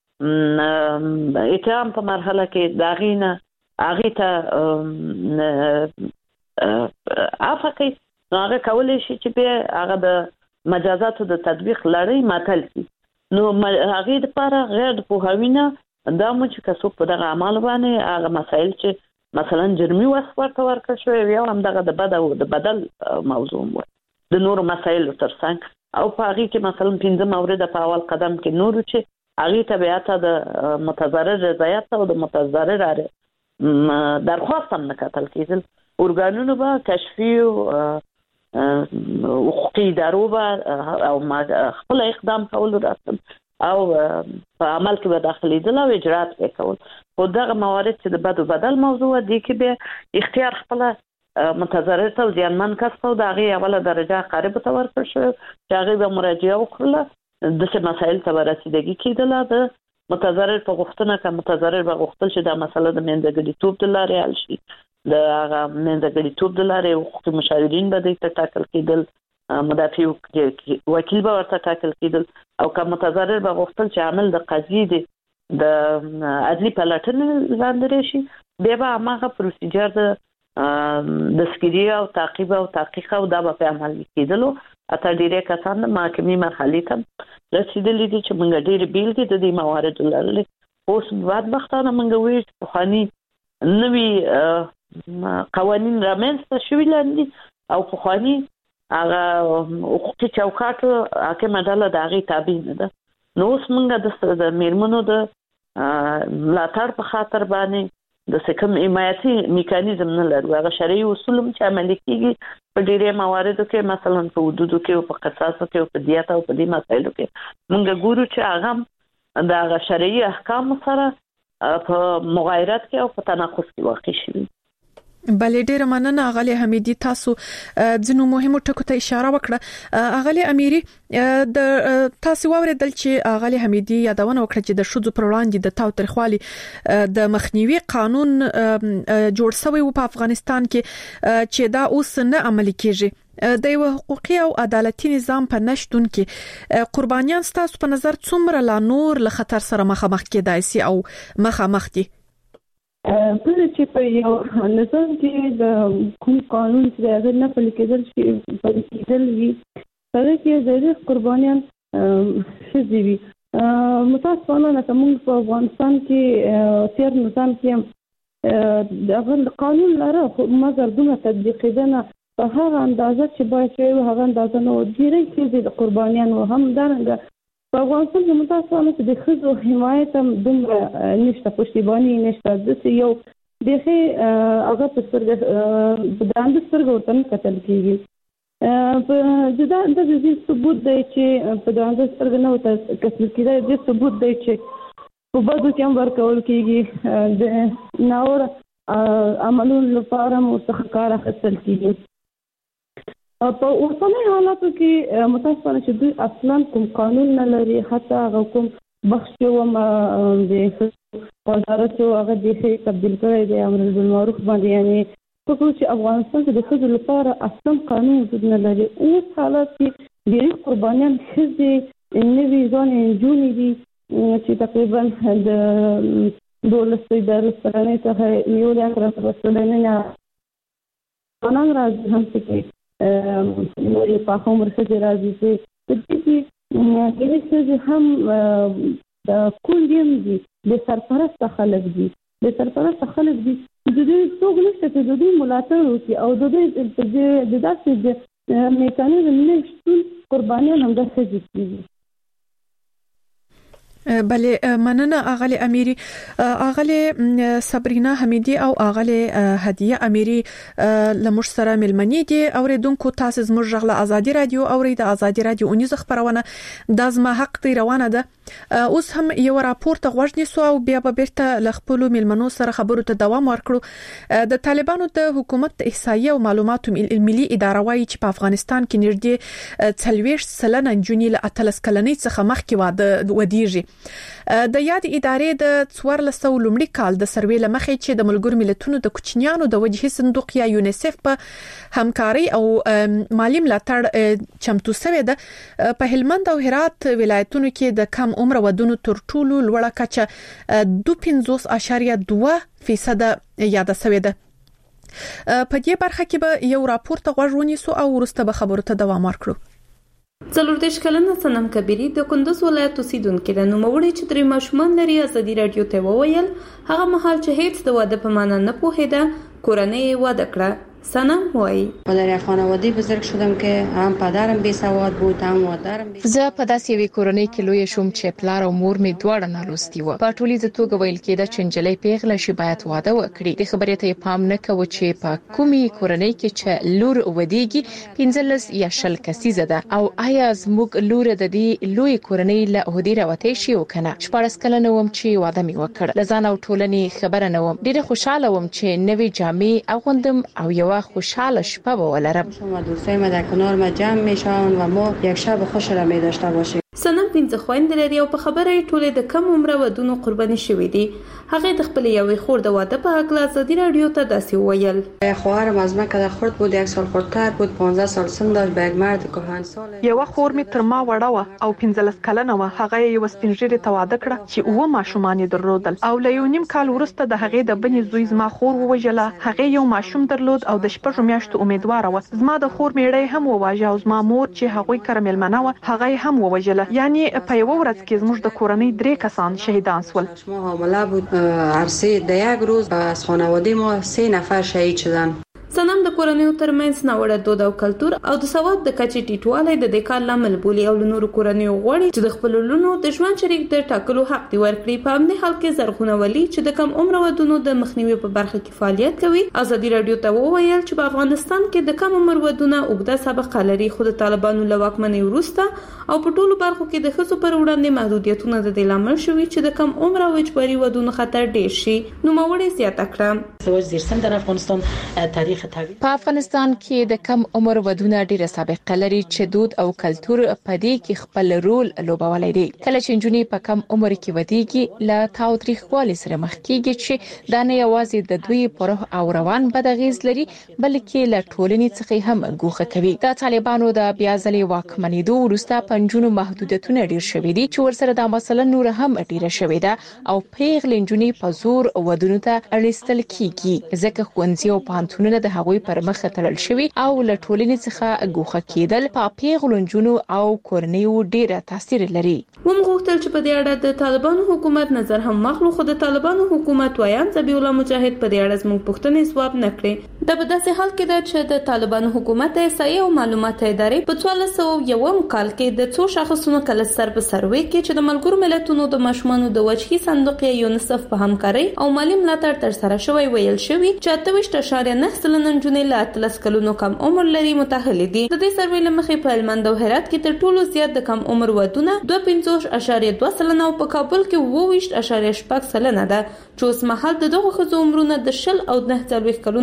د اتهام په مرحله کې دا غینه هغه ته عفو کوي هغه کولای شي چې به هغه د مجازاتو د تطبیق لړۍ ماتل شي نو هغه د لپاره غیر پوهاوینه دا مو چې کسو په دغه عمل باندې هغه مسائل چې مثلا جرمي وسوار ته ورکړ شو یا هم دغه د بدل د بدل موضوع و د نور مسائل ترڅنګ او په هغه کې مثلا پنځه مورد په اول قدم کې نور چې هغه تبعات د متضرر رضایت او د متضرر درخواست هم نه کتل کېدل ارګانونو به کشفي حقوقي ادارو به او خپل اقدام کول راځم او په عمل کې به داخليدل او اجرات وکول خو دغه موارد چې د بدو بدل موضوع دي کې به اختیار خپل متضرر ته ځانمن کس په دغه اوله درجه قریب ته ورکړ شو چې هغه به مراجعه وکړه د څه مسایل ته رسیدګي کېدله د متضرر په غوښتنه کې متضرر به غوښتل چې دا مسله د منځګړیتوب د لارې حل شي د هغه منځګړیتوب د لارې حقوقي مشاورین به د ټاکل کېدل مدافع وکیل به ورته ټاکل کېدل او که متضرر به غوښتل چې عمل د قاضي دی د عدلي پلټنې لاندې راشي بیا به هغه پروسیجر د د سکري او تعقیب او تحقیق او دا به عمل کېدلو اته ډیره کسان د محکمې مرحلې ته رسیدلي دي چې موږ ډېر بیلګې د دې موارد لرلې اوس بدبختانه موږ وایو چې پخواني نوي قوانین رامنځته شوي لاندې او پخواني هغه حقوقي چوکاټ حاکمه ډله د هغې تابع نه ده نو اوس موږ د میرمنو د ملاتړ په خاطر باندې د سکم حمایتي میکانیزم نه لرو هغه شرعي اصول چې عملي کیږي په ډیره مواردو کې مثلا په حدودو کې او په قصاصو کې او په دیات او په دې مسایلو کې موږ ګورو چې هغه د هغه شرعي احکام سره په مغایرت کې او په تناقض کې واقع شي بلې ډیره مننه اغلی حمیدی تاسو ځینو مهمو ټکو ته اشاره وکړه اغلی امیری د تاسو ووریدل چې اغلی حمیدی یادونه وکړه چې د شذو پر وړاندې د تاوتریخوالي د مخنیوي قانون جوړ شوی په افغانستان کې چې دا اوس نه عملي کیږي د یو حقوقي او عدالتي نظام په نشټون کې قربانیان ستاسو په نظر څومره لا نور له خطر سره مخامخ کېدای شي او مخامخ دي کله چې په یو نظام کې د کوم قانون چې هغه نه پلي کېدل شي پلي کېدل وي هغه کې د قربانیان شذي وي متاسفانه کوم په افغانستان کې تیر نظام کې د قانون لاره خو مزر دونه تطبیقیدنه په هغه اندازه چې باید شي هغه اندازه نو ډیره کې د قربانیان هم درنګ په افغانستان کې متاسفانه چې د خزو حمایت هم دومره نشته پشتیبانی نشته د یو دغه هغه په سترګه د اند سترګه ورته کتل کیږي په جدا د دې ثبوت دی چې په اند سترګه نه وته کتل کیږي د ثبوت دی چې په بدو کې هم ورکول کیږي د ناور عملونو لپاره مستحق کار اخیستل کیږي په اوسنۍ حالاتو کې متاسفانه چې دوی اصلا کوم قانون نه لري حتی هغه کوم بخش یو د وزارت او هغه د تبدیل کړی دی امر بالمعروف باندې یعنی په کوم چې افغانستان کې د خځو لپاره اصلا قانون وجود نه لري اوس حالات کې ډېر قربانیان ښځې نوي ځوانې نجونې دي چې تقریبا د دولسې د لسرنې څخه نیولې تر رسولنې نه نن راځي هم چې نورې په عمر څخه راځي چې چې کله چې هم د کولیم دي د سرپرست خلک دي د سرپرست خلک دي د دې څوک نشته چې د دې ملاتړ وکړي او د دې د داسې د میکانیزم نشټون قربانیان هم د څه دي. بله مننه اغلی امیری، اغلی صبرینا حمیدی او اغلی هدیه امیری لمش سره ملمنی دي اوریدونکو تاسو زموږ ژغله ازادي رادیو اورید ازادي رادیو اونیز خبرونه د زما حق دی روانه ده. اوس هم یو راپورټ غوښنی سو او بیا به بیرته لخپلو ملمنو سره خبرو ته دوام ورکړو. د طالبانو د حکومت احصایه او معلوماتو ملي اداره وايي چې په افغانستان کې نږدې څلوېښت سلنه جنونی له اتلس کلنۍ څخه مخکې واده ودیږي. د یاد ادارې د څوارلسو لومړي کال د سروې لمخې چې د ملګرو ملتونو د کوچنیانو د وجهي صندوق یا یونیسف په همکاري او مالی ملاتړ چمتو شوې ده. په هلمند او هرات ولایتونو کې د کم عمر ودونو تر ټولو لوړه کچه دوه پنځوس اعشاریه دوه فیصد یاد شوې ده. په دې برخه کې به یو راپورټ غوښونی سو او ورسته به خبرو ته دوام ورکړو. څلوردېرش کلنه صنم کبیری د کندوز ولایت اوسیدونکې ده. نوموړې چې درې ماشومان لري ازادي رادیو ته وویل هغه مهال چې هیڅ د واده په معنی نه پوهېده کورنۍ یې واده کړه. سنم وایي در خانواده بزرگ شدم که هم پدرم بی سواد بود هم مادرم بی زه په داسې یوې کورنۍ کې لوی شوم چې پلار او مور مې دواړه نالوستي وو. په ټولیزه توګه ویل کېده چې نجلۍ پیغله شي باید واده وکړي. د خبرې ته پام نه کوي چې په کومي کورنۍ کې چې لور ودیږي پنځلس یا شل کسیزه ده او آیا زموږ لور د دې لوی کورنۍ له عہدې راوتې شي او کنه. شپږ کلنه وم چې واده مې وکړ. لزان او ټولنې خبره نه وم. ډېر خوشاله وم چې نوې جامې اغوندم او یو خوشحال شپه ولرم. شما دوستای ما در کنار ما جمع میشون و ما یک شب خوش را می داشته باشیم. سنم پنځه خويندې لري او په خبره ټوله د کم عمره ودونو قرباني شوې دي. هغه د خپل یوې خور د واده په حق ازادي رادیو ته داسې وویل. خواهرم از من که خرد بود، یک سال خردتر بود، پانزده سال سن داشت، به یک مرد کهنسال. یو خور می تر ما وړه و او پنځلس کلنه و. هغه یو سپینږیري ته واده کړه چې اوه ماشومان درلودل او له یو نیم کال وروسته د هغې د بنې زوی زما خور ووژله. هغه یو ماشوم درلود او د شپږو میاشتو امیدواره و. زما د خور میړی هم وواژه او زما مور چې هغوی کره مېلمنه و هغه هم ووژله. یعنی په یو ورځ کې زموږ د کورنۍ درې کسان شهیدان شول. ما حامله بود. عرصه د یک روز از خانواده ما سه نفر شهید شدن. سنم د کورنیو ترمنځ ناوړه دود او کلتور او د سواد د کچې ټیټوالی د دې کار لامل بولي او نورو کورنیو غواړي چې د خپل لونو د ژوند شریک د ټاکلو حق دی ورکړي. په امني حال کې زرغونه ولي چې د کم عمر ودونو د مخنیوي په برخه کې فعالیت کوي ازادي رادیو ته وویل چې په افغانستان کې د کم عمر ودونه اوږده سابقه لري خو د طالبانو له واکمنۍ وروسته او په ټولو برخو کې د ښځو پر وړاندې محدودیتونه د دې لامل شوي چې د کم عمر او اجباري ودونو خطر ډیر شي. نوموړې زیاته کړه زواج زیر سن در افغانستان تاریخ طویل په افغانستان کې د کم عمر ودونه ډیره سابقه لري چې دود او کلتور په دې کې خپل رول لوبولی دی. کله چې نجونې په کم عمر کې ودیږي له تاوتریخوالي سره مخ کیږي چې دا نه یوازې د دوی پر او روان بد اغیز لري بلکې له ټولنې څخه هم ګوښه کوي. د طالبانو د بیا ځلې واکمنېدو وروسته پنځونو محدودیتونه ډیر شوي دي چې ورسره دا مسله نور هم ډیره شوې ده او پیغلې نجونې په زور ودونو ته اړستل کیږي ځکه ښوونځي او پوهنتونونه د هغوی پر مخ تړل شوي او له ټولنې څخه ګوښه کېدل په پیغلو نجونو او کورنیو ډیره تاثیر لري. وم غوښتل چې په دې اړه د طالبانو حکومت نظر هم واخلو خو د طالبانو حکومت وایان ذبیح الله مجاهد په دې اړه زموږ پوښتنې ځواب نه کړې. دا په داسې حال کې ده چې د طالبانو حکومت احصایه او معلومات ادارې په څوارلس سوه یوم کال کې د څو شاخصونو کله سر په سروې کې چې د ملګرو ملتونو د ماشومانو د وجهي صندوق یا یونیسف په همکارۍ او مالی ملاتړ ترسره شوی ویل شوی چې اته ویشت اعشاریه نه سلنه نجونې له اتلس کلونو کم عمر لري متأهل دي. د دې سروې له مخې په هلمند او هرات کې تر ټولو زیات د کم عمر ودونه دوه پنځوس اعشاریه دوه سلنه او په کابل کې اووه ویشت اعشاریه شپږ سلنه ده چې اوس مهال د دغو ښځو عمرونه د شل او نه څلوېښت کلونو ترمنځ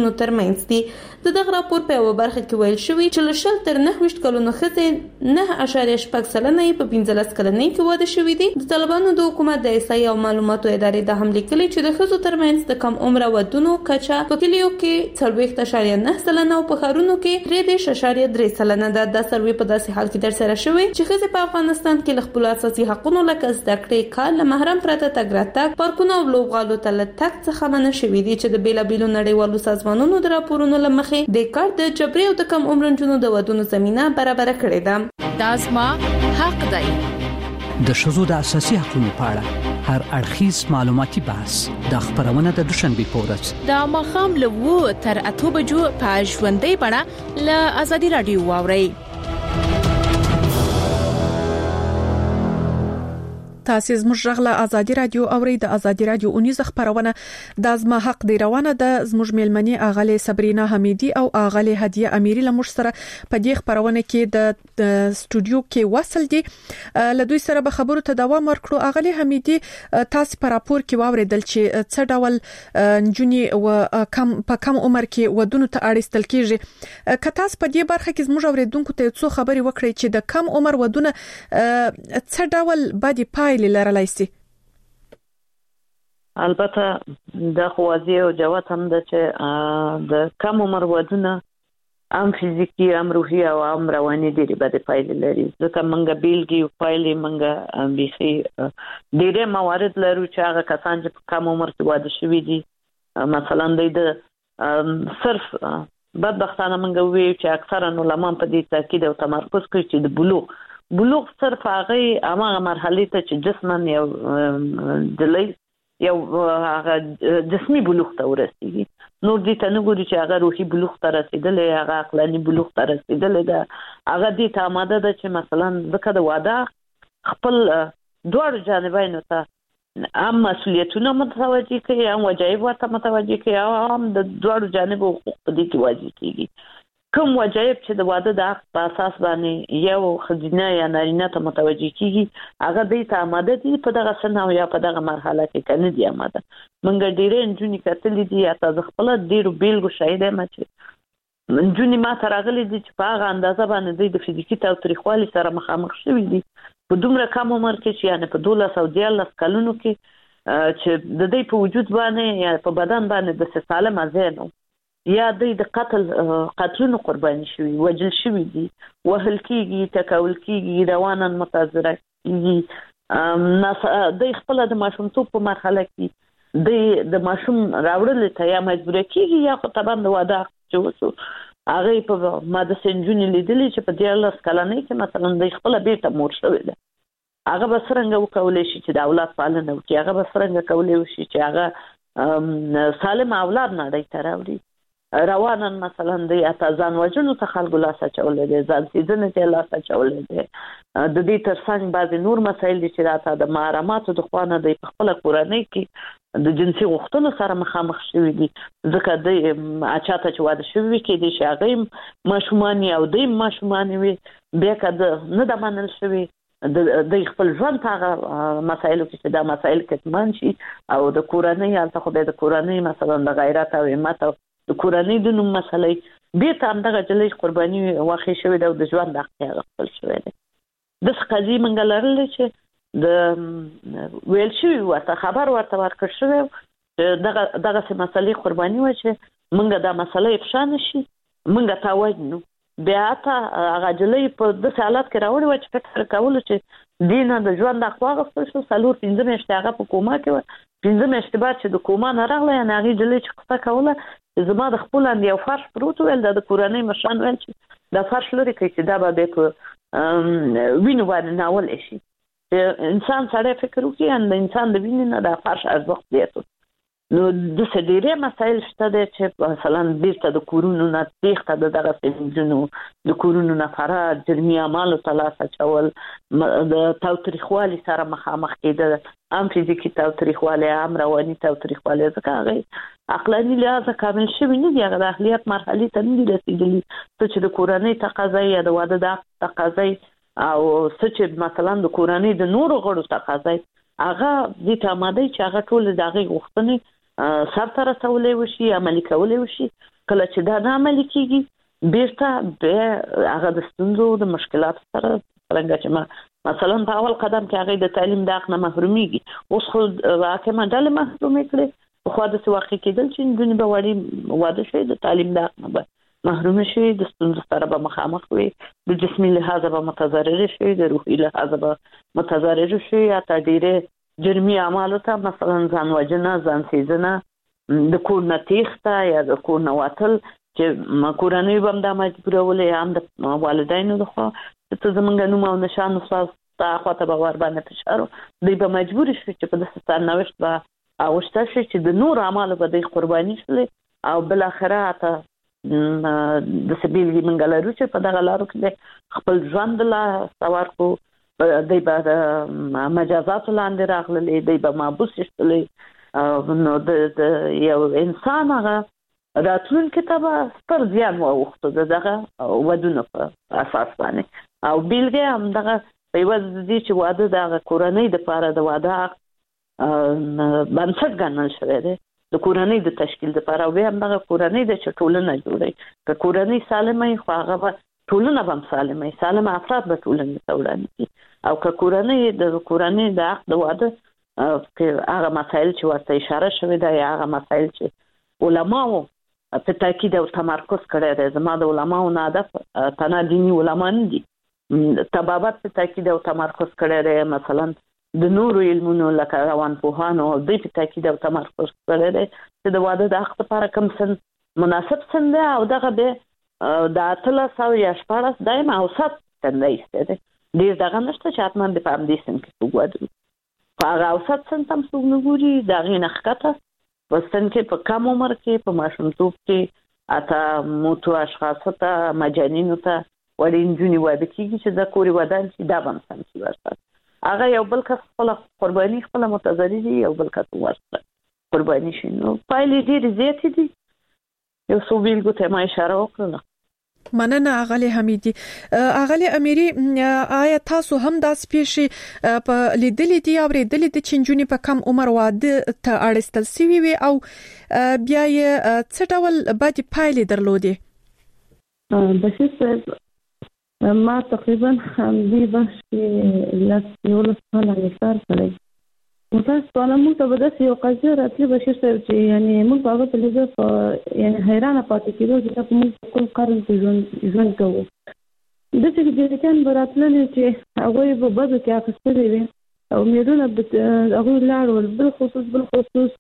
ترمنځ دي. د دغه راپور په یو برخه کې ویل شوی چې له شل تر نهه ویشت کلونو ښځې نه اعشاریه شپږ سلنه په پنځلس کلنۍ کې واده شوي دي. د طالبانو د حکومت د احصایې او معلوماتو ادارې د هم لیکلي چې د ښځو ترمنځ د کم عمره ودونو کچه په کلیو کې څلوېښت اعشاریه نه سلنه او په ښارونو کې درې دېرش اعشاریه درې سلنه ده. دا سروې په داسې حال کې ترسره شوی چې ښځې په افغانستان کې له خپلو اساسي حقونو لکه زده کړې، کار، له محرم پرته تګ راتګ، پارکونو او لوبغالو ته له تګ څخه منع شوي دي چې د بېلابېلو نړیوالو سازمانونو د راپورونو له مخې د کار د جبري او د کم عمر نجونو د ودونو زمینه برابر کړې ده. دا زما حق دی. د ښځو د اساسي حقوقو په اړه هر اړخیز معلوماتي بحث د خبرونه د دوشنبه په ورځ د ماښام له اووه تر اته بجو په ژوندۍ بڼه له ازادي رادیو واورئ. تاسو زموږ غږ ازادي رادیو اورئ. د ازادي رادیو اونیزه خبرونه د ازما حق دی روانه د زموږ میلمنې اغله صبرینا حمیدی او اغله هدیه امیری له موږ سره په دې خبرونه کې د استودیو کې وصل دي. له دوی سره به خبرو ته دوام ورکړو. اغله حمیدی تاسو په راپور کې واوریدل چې څه ډول نجونی او کم په کم عمر کې ودونو ته اړیستل کیږي. که تاسو په دې برخه کې زموږ اوریدونکو ته څو خبري وکړئ چې د کم عمر ودونه څه ډول باندې پای لرلای شي. البته د خوازی او جوات هم د چې د کم عمر ودونه ام فزیکی ام روحي او ام رواني ډېری باندې پایلې لري. ځکه موږ بیلګي پایلې موږ بيخي ډېر موارد لرو چې هغه کسان چې په کم عمر کې واده شوي دي مثلا د صرف بدبختانه موږ وی چې اکثرا علما په دې تاکید او تمرکز کوي چې د بلوغ بلوغ صرف هغه هغه مرحله ته چې جسمن یو دلی یو هغه جسمي بلوغ ته ورسیږي. نو دې ته نه ګوري چې هغه روحي بلوغ ته رسیدلې، هغه عقلاني بلوغ ته رسیدلې ده. هغه دې ته آماده ده چې مثلا ځکه د واده خپل دوه جانبینو ته هم مسؤلیتونه متوجه کوي، هم وجایب ورته متوجه کوي، هم د دوه جانبو حقوق په دې کې واجب کیږي. کوم وجایب چې د واده د حق په اساس باندې یو خزینه یا نارینه ته متوجه کیږي هغه دې ته آماده دي په دغه سن او یا په دغه مرحله کې کنه دي آماده. منګ ډېرې نجونې کتلې دي یا تاسو خپل ډېر بیلګو شاهده ما چې نجونې ما ترغلې دي چې په هغه اندازه باندې د فزیکی تاوتریخوالي سره مخامخ شوي دي په دومره کم عمر کې چې یعنی په دولس او دیارلس کلونو کې چې د دې په وجود باندې یا په بدن باندې د سالم ذهن یا د قتل قتلونو قرباني شوي، وجل شوي دي، وهل کیږي، تکول کیږي، روانن متاثره کیږي. د خپل د ماشومتوب په مرحله کې د د ماشوم راوړل ته یا مجبور کیږي یا خو طبعا د واده چې وسو هغه په ماده سنجونی لیدلې چې په دیارلس کلنۍ کې مثلا د خپل بیرته مور شوی ده. هغه به څنګه وکولای شي چې د اولاد پالنه وکړي، هغه به څنګه کولای شي چې هغه سالم اولاد نړۍ ته راوړي. روانن مثلا د اتازان وجنو ته خلکو لاس اچولې دي، ځان سیدنه ته لاس اچولې دي. د دې ترڅنګ بعض نور مسایل دي چې راته د محرماتو د خوانه د خپل کورنۍ کې د جنسي غوښتنو سره مخامخ شوي دي. ځکه د اچاته چې واده شوي کې د شاغې ماشومان او د ماشومان وي بیا کده نه د منل شوي د خپل ژوند هغه مسایلو کې دا مسایل کتمان شي او د کورنۍ البته خو د کورنۍ مثلا د غیرت او همت او د کورنۍ د نوم مسلې به تام دغه جلې قرباني واخی شوی د ژوند د حق خپل شوی دی. د څخه منګلرل چې د ویل شوی ورته خبر ورته ورکړ شوی دغه دغه مسلې قرباني و چې منګه دا مسلې افشا نشي، منګه تاوجنو بیا ته هغه جلې په د حالت کې راوړي و چې فکر کول چې دینه د ژوند د حق خپل شو سلور پنځه میاشتې هغه په کومه کې و پنځه میاشتې بعد چې د کومه نه راغله یا هغه جلې چې قصه کوله زما د خپل اند یو فرش پروت ول د کورنۍ مشان ول چې د فرش لري کې چې دا به په وینو باندې ناول شي. انسان سره فکر وکړي ان د انسان د وینې نه د فرش ارزښت دی. نو د سډيره مسایل شته چې مثلا بیرته د کورونو نه تیښته د دغه سنجونو د کورونو نه فرار جرمي اعمال تلاسه چول د تاوتریخوالي سره مخامخ کېده، ام فزیکی تاوتریخوالي ام رواني تاوتریخوالي ځکه هغه عقلاني لحاظ کامل شوی نه دی، هغه د اهلیت مرحلې ته نه رسیدلی چې د کورنۍ تقاضا یا د واده د تقاضا او چې مثلا د کورنۍ د نورو غړو تقاضا هغه د تامادي چې هغه ټول دغه غوښتنې سر ته رسولې وشي عملي کولې وشي. کله چې دا نه عملي کیږي بیرته به هغه د ستونزو د مشکلات سره څنګه چې ما مثلا په اول قدم کې هغه د تعلیم د حق نه محروميږي اوس خو حاکم ډله محرومه کړي خو د څه واقع کېدل چې دنیا به وړي واده شي د تعلیم د حق نه محروم شي د ستونزو سره به مخامخ وي د جسمي لحاظ به متضرر شي د روحي لحاظ به متضرر شي یا تدیره جرمي اعمال ته مثلا ځان وجنه ځان سيزنه د کور نه تېښته یا د کور نه وتل چې کورنۍ به هم دا مجبورولې هم د والدینو لخوا ته زمونږ نوم او نشان وساس تا خواته به ور باندې فشار دوی به مجبور شي چې په داسې سرنوشت به اوښته شي چې د نور اعمالو به دوی قرباني شي او بل اخره ته د سبیلګي منګلارو چې په دغه لارو کې خپل ژوند لا سوار کو دوی به مجازات لاندې راغلي دوی به محبوس شي نو د یو انسان هغه راتلونکي ته به ستر زیان واوښته دغه ودونه په اساس باندې او بیلګه هم دغه په یوه دي چې واده دغه کورنۍ دپاره د واده بنسټ ګڼل شوی دی د کورنۍ د تشکیل لپاره او هم دغه کورنۍ د ټولنه جوړي که کورنۍ سالمه خو هغه به ټولنه هم سالمه سالمه افراد به ټولنه ته وړاندې او که کورنۍ د کورنۍ د حق د واده که هغه مسایل چې ورته اشاره شوی دی یا هغه مسایل چې علماو په تاکید او تمرکز کړی دی زما د علماو نه هدف تنها دیني علما نه دي طبابت په تاکید او تمرکز کړی دی مثلا د نورو علمونو لکه روانپوهانو او دوی په تاکید او تمرکز کړی دی چې د واده د حق لپاره کوم سن مناسب سن دی او دغه به د اتلس او یا شپاړس دایم اوسط سن دی ایستی دی ډېر دغه نشته چې حتما د په همدې سن کې څوک واده وکړي په هغه اوسط سن ته هم څوک نه ګوري د هغې نه ښکته په سن کې په کم عمر کې په ماشومتوب کې اته موتو اشخاصو ته مجانینو ته وړې نجونې واده کېږي چې د کورې ودان شي دا به هم سم شي ورسره هغه یو بل کس خپله قرباني خپله متضرري یو بل کس ورسره قرباني شي نو پایلې ډېرې زیاتې دي یو څو بیلګو ته ما اشاره وکړله مننه اغلی حمیدی اغلی امیری آیا تاسو هم دا سپیشي په لیدلې دي او ریدلې دي چې نجونې په کم عمر واده ته اړستل سوي وي او بیا یې څه ډول بدې پایلې درلودې بشیر صاحب ما تقریبا همدې بخش کې لس یولس کاله کار کړی نو تاسو په اړه موږ ته به داسې یو قضیه راتلي بشیر صاحب چې یعنې موږ په هغه په لیدو په یعنې حیرانه پاتې کېدو چې دا په موږ په کوم قرن کې ژوند ژوند کوو داسې ډیریکیان به راتللي چې هغوی به بدو کې اخیستلي وي او میرونه به هغوی لاړ بل خصوص بل خصوص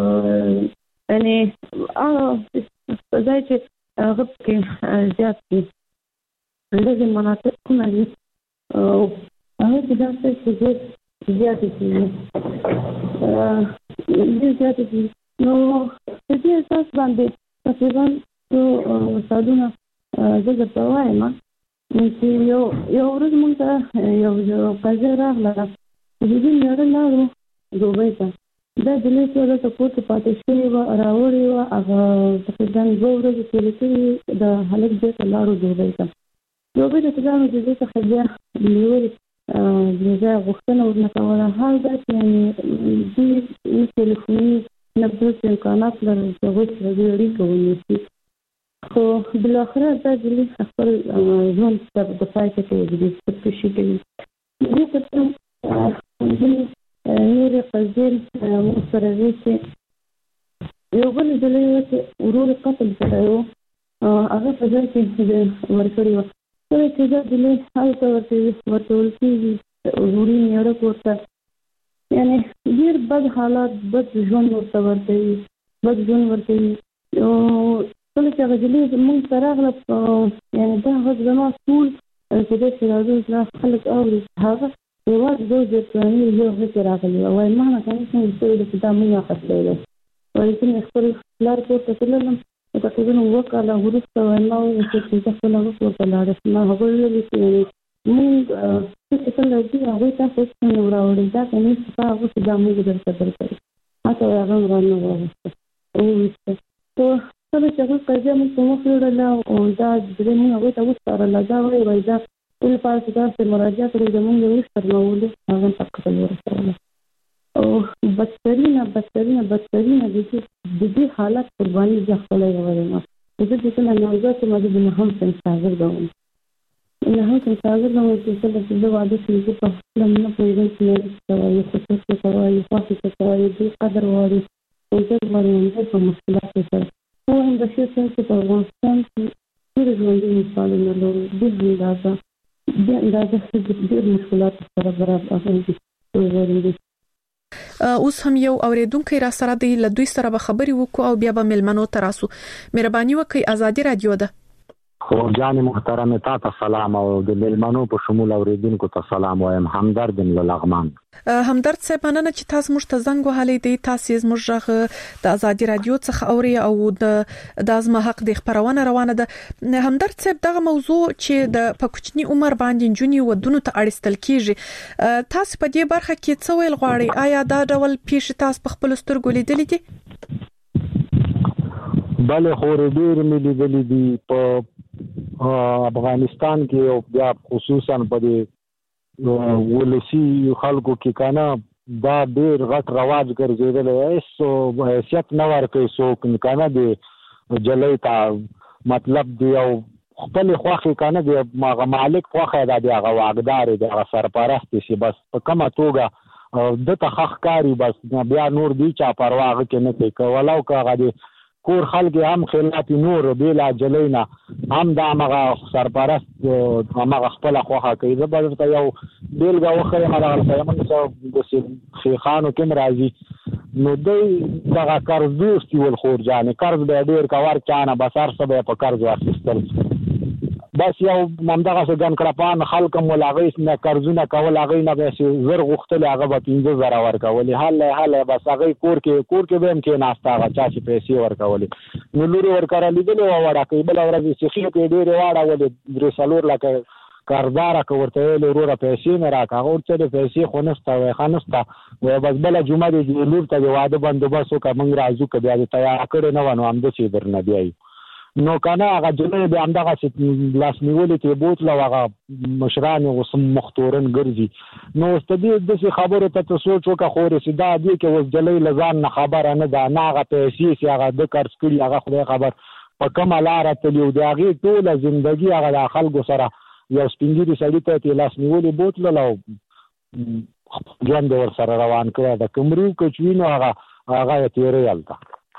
یعنې هغه په ځای چې هغه پکې زیات دي لږې مناطق کومه دي او هغه کې داسې چې ډېر زیاتې کېږي ډېر زیاتې کېږي نو په دې اساس باندې تقریبا څو مثالونه زه درته وایم چې یو یو ورځ موږ ته یو یو قضیه راغله چې د دې میړه لاړو دوبۍ ته دا جلۍ چې دلته کور کې پاتې شوې وه راوړې وه هغه تقریبا دوه ورځې تېرې کړې د هلک بېرته لاړو دوبۍ ته دوبۍ ته چې لاړو د دې څخه بیا نیولې د ځای غوښتنه ورنه کوله حال دا چې یعنې دوی نه ټلیفوني نه بل څه امکانات لرل چې هغوی سره دوی اړیکه ونیسي خو بالاخره دا جلۍ خپل ژوند ته د پای ته کوي د دې خودکشي کوي دې په څه نورې قضیې موږ سره وې چې یو بل جلۍ وه چې ورور یې قتل کړی و هغه په ځای کې ورکړې وه کله چې دا جلۍ هلته ورته ورکول کېږي وروڼي میړه کور ته یعنې ډېر بد حالات بد ژوند ورته ورکوي بد ژوند ورکوي نو کله چې هغه جلۍ زموږ ته راغله یعنې دا غږ زما ټول چې داسې راځو چې خلک اوري هغه یوازې دوه زر کلنۍ یو غږ کې راغلی وه وایي ما نه که نه څنګه شوی ده چې دا موږ اخیستی دی وایي چې مې خپل پلار کور ته تللم تقریبا اووه کاله وروسته وایي ما وویل چې زه خپل هغه کور ته لاړه ما هغوی ویلي چې یعنې موږ څه چې کله ځي هغوی تاسو څنګه وراوړئ دا که نه چې هغه چې دا موږ درته درکوي هلته وایي هغه هم رانه واغوسته وویسته خو کله چې هغوی قضیه موږ په مخ وړله او دا درې موږ هغوی ته وسپارله دا وایي وایي دا ټول لپاره چې داسې مراجعه کړې د موږ یې وشرمولو هغه هم په قتل ورسوله او بدترینه بدترینه بدترینه د دې د دې حالت قرباني زه خپله یې وایم زه چې کله نوزاد ته مده نه هم څنګه ساغر غوم نه هم څنګه ساغر غوم چې کله چې زه واده شم زه په خپل نه پوهېږم چې نه کوي خو څه کوي خاصه څه کوي دې قدر واري او زه باندې په مشکلات سره او هم د شي څنګه په افغانستان کې ډېر ژوندۍ مثالونه لرو ډېر اندازه ډېر اندازه ډېر مشکلات سره برابر دي. اوس هم یو اوریدونکو را سره دی له دوی سره به خبري وکړو او بیا به ملمنو تراسو. مهرباني وکړئ ازادي رادیو ده. خورجان محترم ته سلام او د ملمنو په شمول اوریدونکو ته سلام وایم. همدرد لغمان. همدرد صاحب نن چې تاسو موږ ته زنګ وهلې دی تاسو موږ د ازادي رادیو څخه اوري او د د ازما حق د خبرونه روانه ده. همدرد صاحب دغه موضوع چې د پکوچنی عمر باندې جونی ودونو ته اړستل کیږي تاسو په دې برخه کې څه ویل غواړئ؟ آیا دا ډول پیښ تاسو په خپل سترګو لیدلې دي؟ بله خو ډېر ملي لیدلې دي په افغانستان کې او بیا خصوصا په دې ولسی خلکو کې کنه دا ډېر غټ رواج ګرځیدل ایسو حیثیت نه ورکوي څوک کنه دی جلې تا مطلب دی او خپل خوخه کنه دی مالک خوخه دا دی هغه واغدار دی هغه سرپرست شي بس په کومه توګه د تخخکاری بس بیا نور دی چا پرواغ کې نه کوي ولو کاغه دی کور خلک هم خلاف نور بلا جلینا هم دا هغه سرپرست هغه خپل خوخه کوي زه به ته یو بیلګه وخره هغه سره موږ د شیخانو کې راځي نو دوی دغه قرض دوستي ول خورجان قرض به ډیر کور چانه بسر سبه په قرض واخیستل بس یو ممدغه څنګه کړپان خلک ملاغیس نه قرضونه کول هغه نه به زر غختل هغه به پنځه زره ورکول حال حال بس هغه کور کې کور کې به هم کې ناشتا هغه چا چې پیسې ورکول نو لوري ورکړه لیدل او وړه کې بل ورځ چې خې کې ډېر واړه ول درې سلور لکه کاردار کا ورته له وروره پیسې نه راکا ورته پیسې خو نسته وای خنسته وای بس بل جمعه دې لور ته واده بندوبس وکړه موږ راځو ک بیا دې تیار کړی نه ونه هم د چې درنه دی نو کنه هغه جلې به همدغه لاس نیولې ته بوتله هغه مشران او مختورن ګرځي نو استدې د خبره ته سوچ وکړه خو رسیدا دی کې وس جلې لزان نه خبره نه دا نه هغه پیسې چې هغه د قرض کړي هغه خدای خبر په کومه لار ته یو دی هغه ټول ژوندۍ هغه د خلکو سره یو سپینګری سړی ته لاس نیولې بوتله لو ژوند ور سره روان کړه د کمرو کوچوینو هغه هغه تیرې الته.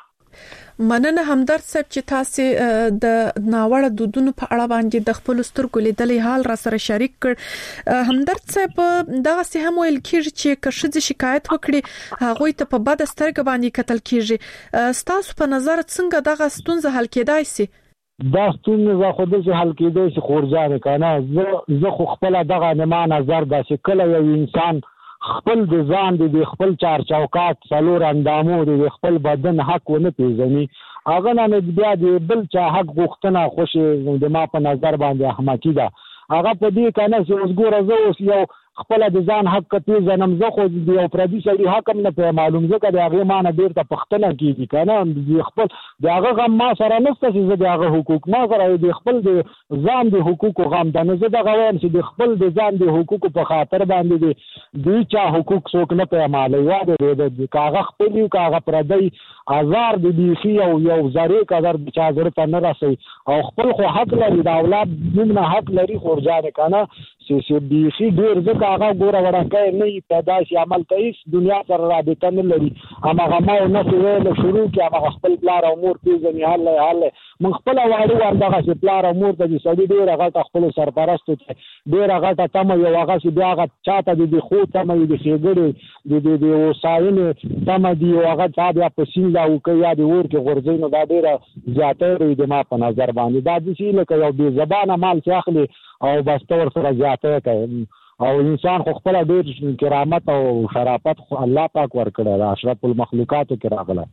مننه همدرد صاحب چې تاسو د ناوړه دودونو په اړه باندې د خپل سترګو لیدلې حال را سره شریک کړ. همدرد صاحب دغه سه هم ویل کیږي چې کښې شکایت وکړي هغه ته په بد سترګ باندې قتل کیږي. تاسو په نظر څنګه دغه ستونزه حل کېدای شي؟ دا ستونزه خو د حل کېدای شي خورجان کنه زه زه خو خپل دغه نه ما نظر دا چې کله یو انسان خپل د ځان د خپل چار چوکاټ څلور اندامو د خپل بدن حق ونه پیژني هغه نه بیا د بل چا حق غوښتنه خوشي د ما په نظر باندې احمقي ده هغه په دې کنه چې اوس ګوره زه اوس یو خپل د ځان حق کته زنم زه خو د یو پردي سړي حق نه په معلوم ځکه د هغه معنی ډیر ته پښتنه کیږي کنه د خپل د هغه غم ما سره نشته چې زه د هغه حقوق ما سره د خپل د ځان د حقوق غم د نه زه د غویم چې د خپل د ځان د حقوق په خاطر باندې د دوی چا حقوق څوک نه په معلوم یاد د کاغه خپل یو کاغه پردي آزار د بیخي او یو زری قدر د چا ضرورت نه راسي او خپل خو حق لري د اولاد دمنه حق لري خورجان کنه چې چې بیخي ډیر ځکه هغه ګوره ورکه نه پیدا شي عمل کوي دنیا سره رابطه نه لري هغه ما نه ویل شروع کې هغه خپل پلار او مور پیژني حل حل من خپل واړو ورته چې پلار او مور ته چې سړي ډیر هغه خپل سرپرست ډیر هغه ته تم یو هغه چې بیا هغه چاته د خو تم د خېګړې د د د وساینې تم دی هغه چا بیا په سین لا او کې یاد ور کې غورځینو دا ډیر زیاته لري د ما په نظر باندې دا د شي لکه یو بې زبانه مال چې اخلي او بس تور سره زیاته کوي او انسان خو خپل ډېر کرامت او شرافت خو الله پاک ورکړی دا اشرف المخلوقات کې راغله.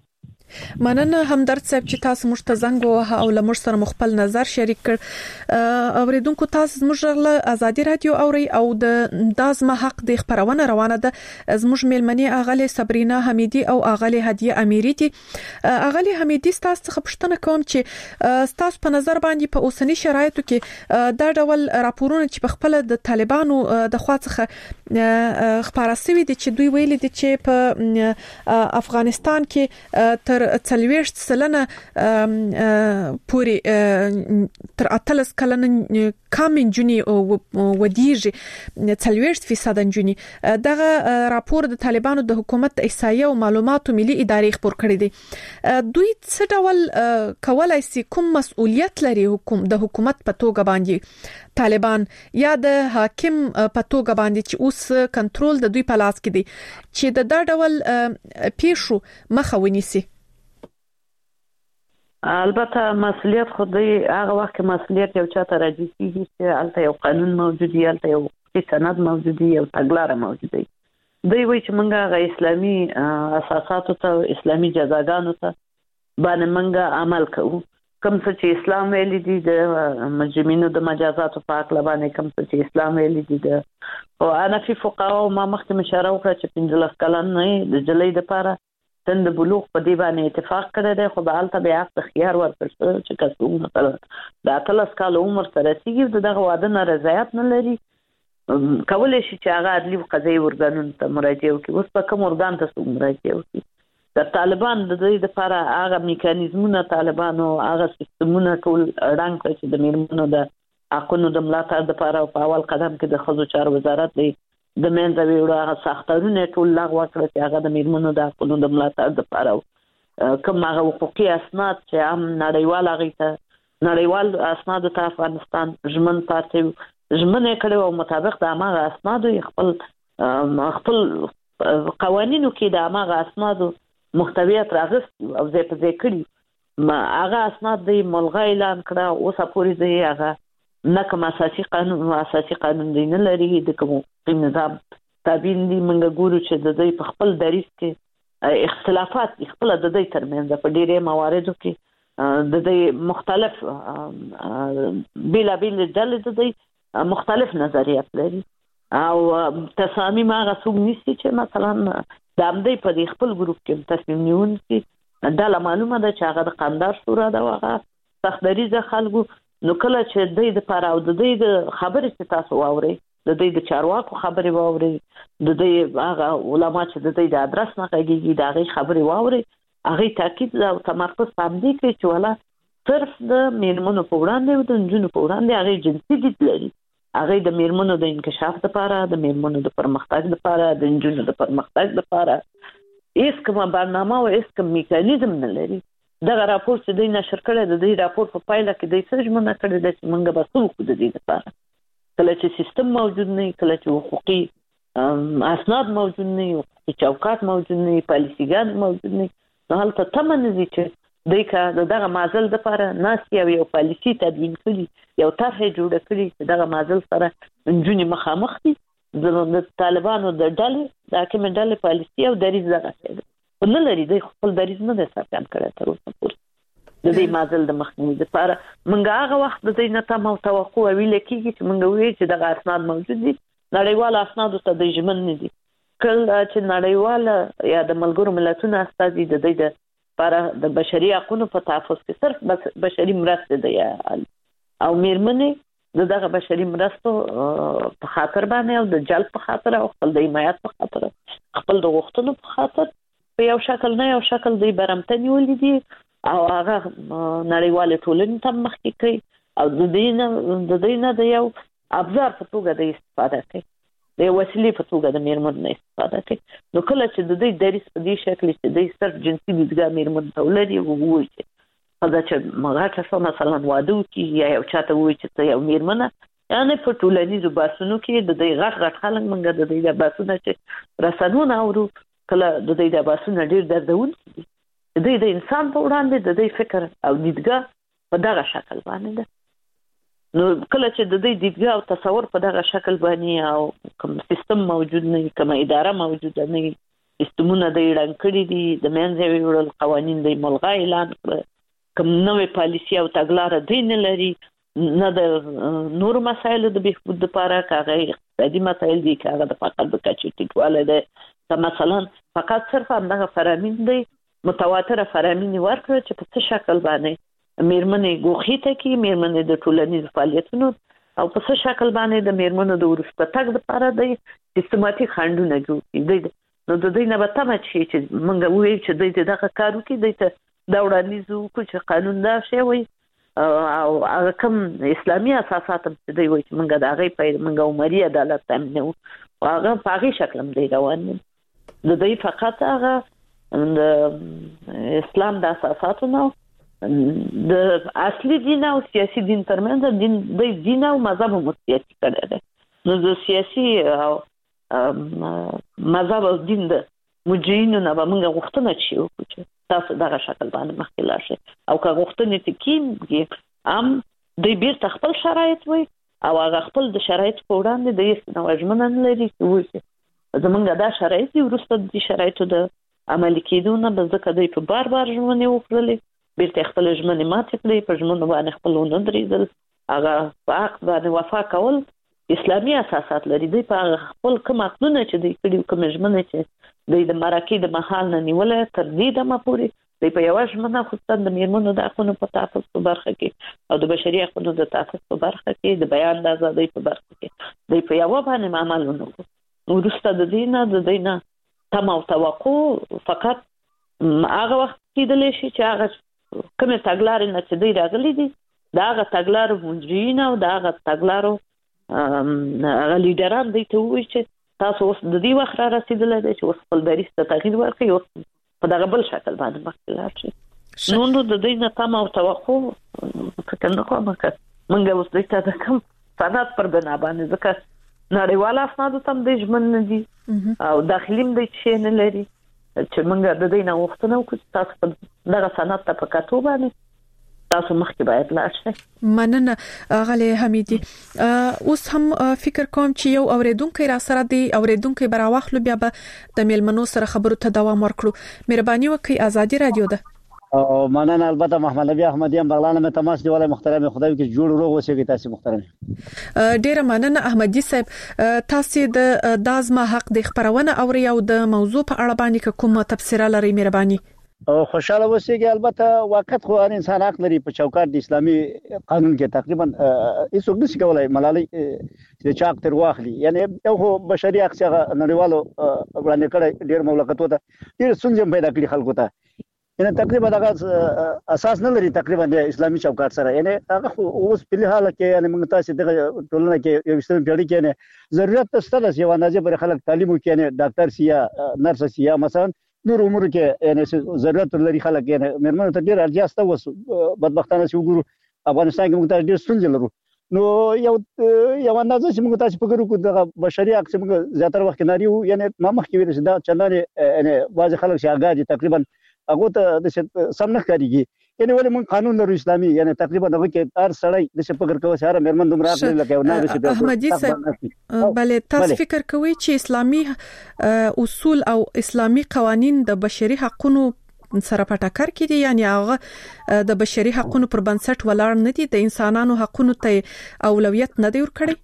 مننه همدرد صاحب چې تاسو موږ ته زنګ ووهه او له موږ سره خپل نظر شریک کړ. اوریدونکو تاسو موږ له ازادي رادیو اوري او د دازمه حق د خبرونه روانه ده زموږ ملمنې اغلی صبرینا حمیدی او اغلی هدیه امیری دي. اغلی حمیدی تاسو څخه پوښتنه کوم چې تاسو په نظر باندې په اوسنی شرایطو کې دا ډول راپورونه چې په خپل د طالبانو د خوا څخه خبره سوي دي چې دوی ویلي دي چې په افغانستان کې تر تر څلويشت سلنه پوري تر اتلس کلنه کم انجونی ودیږي څلويشت فیصد انجونی. دغه راپور د طالبانو د حکومت احصایه او معلوماتو ملي ادارې خبر کړی دی. دوی څه ډول کولای شي کوم مسؤلیت لري حکومت د حکومت په توګه باندې طالبان یا د حاکم په توګه باندې چې اوس کنټرول د دوی په لاس کې دی چې د دا ډول پیښو مخه ونیسي؟ البته مسؤلیت خو دی هغه وخت کې مسؤلیت یو چاته راځي چې البته یو قانون موجود دی، البته یو سند موجود دی، یو تګلاره موجود دی. دوی وایي چې موږ غو اسلامي اساساتو ته اسلامي جزاګانو ته باندې موږ عمل کوو. کوم څه چې اسلام ویلي دي د مجرمینو د مجازاتو په اړه باندې، کوم څه چې اسلام ویلي دي د او انا فی فقهاء ما مخکې مشوره وکړه چې پنځلس کلن نه د جلۍ لپاره تند بلوغ په دی باندې اتفاق کړی دی، خو به هلته بیا حق اختیار ورکړل شوی چې که څوک مثلا د اتلس کال عمر ته رسېږي دغه واده نه رضایت نه لري، کولی شي چې هغه عدلي او قضایي ارګانونو ته مراجعه وکړي. اوس په کوم ارګان ته څوک مراجعه وکړي؟ د طالبان د دې لپاره هغه میکانیزمونه طالبانو هغه سیستمونه ټول رنګ کړ چې د میرمنو د حقونو د ملاتړ لپاره په اول قدم کې د ښځو چارو وزارت دی د منځه ویوړو هغه ساختارونه ټول لغوه کړل چې هغه د میرمنو د حقونو د ملاتړ لپاره کوم هغه حقوقي اسناد چې هم نړیوال هغه ته نړیوال اسناد ته افغانستان ژمن پاتې ژمن کړي او مطابق د هغه اسناد خپل خپل قوانینو کې د هغه اسناد محتویات راغست او ځای په ځای کړي ما هغه اسناد دی ملغا اعلان کړه. اوس پورې دی هغه نه کوم اساسي قانون اساسي قانون دی نه لري د کوم نظام تابع دي. موږ ګورو چې د دوی په خپل دریس کې اختلافات خپل د دوی ترمنځ په ډیره مواردو کې د دوی مختلف بلا بلا ډلې د دوی مختلف نظریات لري او تصامیم هغه څوک نیسي چې مثلا د امدی په دې خپل ګروپ کې تصمیم نیونکي دا معلومه ده چې هغه د قاندار شورا د هغه سختدریزه خلکو نو کله چې دوی د پاره او د دوی د خبرې چې تاسو واوري د دوی د چارواکو خبرې واوري د دوی هغه علما چې د دوی د ادرس نه کوي دا غي خبرې واوري هغه تاکید او تمرکز باندې کوي چې ولا صرف د میرمنو په وړاندې او د نجونو په وړاندې هغه جنسي دي لري، هغه د میرمنو د انکشاف لپاره د میرمنو د پرمختګ لپاره د نجونو د پرمختګ لپاره هیڅ کومه برنامه او هیڅ کوم میکانیزم نه لري. دغه راپور چې دوی نشر کړی د دې راپور په پایله کې دوی څه ژمنه کړې ده چې موږ به څه وکړو د دې لپاره. کله چې سیستم موجود نه وي، کله چې حقوقي اسناد موجود نه وي، حقوقي چوکاټ موجود نه وي، پالیسیګان موجود نه وي، نو هلته تمه نه وي چې دوی که دغه معضل لپاره ناست یو یو پالیسي تدوین کړي یو طرح جوړه کړي چې دغه معضل سره نجونې مخامخ دي. د طالبانو د ډلې د حاکمې ډلې پالیسي او دریځ دغه شی دی خو نه لري، دوی خپل دریځ نه دی څرګند کړی تر اوسه پورې د دې معضل د مخنیوي لپاره. موږ هغه وخت د دوی نه تمه او توقع ویل کېږي چې موږ ووایو چې دغه اسناد موجود دي، نړیوال اسنادو ته دوی ژمن نه دي. کله چې نړیوال یا د ملګرو ملتونو استازي د دوی د لپاره د بشري حقوقو په تحفظ کې صرف بشري مرسته دی او میرمنې د دغه بشري مرستو په خاطر باندې او د جلب په خاطر او خپل د حمایت په خاطر خپل د غوښتنو په خاطر په یو شکل نه یو شکل دوی برمتنی ولیدي او هغه نړیوال ټولنې ته مخکې کوي او د دې نه د دې نه د یو ابزار په توګه د استفاده کوي، د یو وسیلې په توګه د میرمنو نه استفاده کوي. نو کله چې د دې دریس په دې شکل چې د صرف جنسي دیدګاه میرمنو ته ولري او وایي چې دا چې مغاټه شو مثلا واده کوي یا یو چاته وایي چې یو میرمنه یعنی په ټولنیزو باسونو کې د دې غټ غټ خلک منګه د دې باسونه چې رسنونه اورو کله د دې د باسونه ډیر دردون دي د دې د انسان په وړاندې د دې فکر او دیدګاه په دغه شکل باندې ده. نو کله چې د دې دیدګاه او تصور په دغه شکل باندې او کوم سیستم موجود نه کوم اداره موجود نه سیستمونه د ایران کړی دي د منځوي وړل قوانين د ملغا اعلان کړ کوم نوې پالیسي او تګلارې دین لري نه د نور مسایل د بهبود لپاره کاغه اقتصادي مسایل دي کاغه د فقر د کچې ټیټواله ده مثلا فقط صرف همدغه فرامین دی متواتره فرامین ورکړي چې په څه شکل باندې میرمنې ګوخیته کې میرمنې د ټولنیز فعالیتونو او په څه شکل باندې د میرمنو د ورشپتګ لپاره د سیستماتیک خنډونه جوړ دي نو د دې نه به تمه شي چې موږ وایو چې د دې دغه کارو کې د ته دا وړاندیز وکړو چې قانون دا شی وي او هغه کوم اسلامي اساسات چې دوی وایي چې موږ د هغې په موږ عمري عدالت تامینو او هغه په هغې شکل هم دی روان دي. د دوی فقط هغه د اسلام د اساساتو نه د اصلي دین او سیاسي دین ترمنځ دین د دین او مذهب هم سیاسي کړی دی. نو د سیاسي او مذهب او دین د مجرمینو نه به موږ غوښتنه چې وکړو چې تاسو دغه شکل باندې مخکې لاړ شئ او که غوښتنې ته کېږي هم دوی بیرته خپل شرایط وي او هغه خپل د شرایطو په وړاندې د هېڅ نوع ژمنه نه لري چې وایي زموږ دا شرایط دي. وروسته د دې شرایطو د عملي کېدو نه به ځکه دوی په بار بار ژمنې وکړلې بیرته خپل ژمنې ماتې کړې په ژمنو باندې خپل ونه درېدل هغه په حق باندې وفا کول اسلامي اساسات لري. دوی په هغه خپل کوم عقدونه چې دوی کړي کوم ژمنې چې دوی د مرکې د مهال نه نیولې تر دې دمه پورې دوی په یوه ژمنه خصوصا د میرمنو د حقونو په تحفظ په برخه کې او د بشري حقونو د تحفظ په برخه کې د بیان د ازادۍ په برخه کې دوی په یوه باندې عمل ونه کړو. وروسته د دې نه د دوی نه تمه او توقع فقط هغه وخت کېدلی شي چې هغه کومې تګلارې نه چې دوی راغلي دي د هغه تګلارو مجرمین او د هغه تګلارو هغه لیډران دوی ته ووایي چې تاسو اوس د دې وخت را رسېدلی دی چې اوس خپل دریځ ته تغییر ورکړئ اوس په دغه بل شکل باندې مخکې لاړ شئ. نو نو د دوی نه تمه او توقع فکر نه کوم که موږ اوس دوی ته د کوم سند پر بنا باندې ځکه نړیوال اسنادو ته هم دوی ژمن نه دي او داخلي هم دوی شی نه لري چې موږ د دوی نه غوښتنه وکړو چې تاسو په دغه سند ته په کتو باندې تاسو مخکې باید لاړ شئ. مننه غالي حمیدي. اوس هم فکر کوم چې یو اوریدونکو را سره دی اوریدونکو براواخلو بیا به د میلمنو سره خبرو ته دوام ورکړو. مهرباني وکړئ ازادي رادیو ده. او مننه البته محمد نبی احمدی هم بغلانه مې تماس دی ولای محترم خدای کې جوړ روغ اوسئ تاسو محترم. ډیره مننه احمدی صاحب. تاسو د دازما حق د خبرونه اوري او د موضوع په اړه باندې کوم تفسیر لري مهرباني. او خوشاله اوسئ. البته وخت خو هر انسان حق لري په چوکاټ د اسلامي قانون کې تقریبا هیڅ نشي کولای ملالي چې چاق تر واخلي یعنی یو بشري حق څخه نړیوالو وړاندې کړي ډیر مملکتونو ته ډیر سنجم پیدا کړی خلکو ته یعنی تقریبا دغه اساس نه لري تقریبا د اسلامي چوکاټ سره یعنی هغه اوس په لحاظ کې یعنی موږ تاسو دغه ټولنه کې یو اسلامي پیړۍ کې نه ضرورت تاسو ته یو اندازې پر خلک تعلیم وکړي نه ډاکټر سیا نرس سیا مثلا نور عمر کې یعنی ضرورت لري خلک یعنی مرمنه ته ډیر ارجاسته وس بدبختانه چې وګورو افغانستان کې موږ ته ډیر ستونزې لرو. نو یو یو اندازه چې موږ تاسو فکر وکړو د بشري حق چې موږ زیاتره وخت ناري وو یعنی ما مخکې ویل چې دا چندانې یعنی بعض خلک چې اگاد تقریبا هغه ته د سم نه کاریږي یعنی ولې موږ قانون لرو اسلامي یعنی تقریبا دغه کې هر سړی د څه فکر کوي چې هر مرمن دومره اخلي لکه نه د احمدي صاحب بلې تاسو فکر کوئ چې اسلامي اصول او اسلامي قوانين د بشري حقوقو سره په ټکر کې دي یعنی هغه د بشري حقوقو پر بنسټ ولاړ نه دي د انسانانو حقوقو ته اولویت نه دی ورکړي.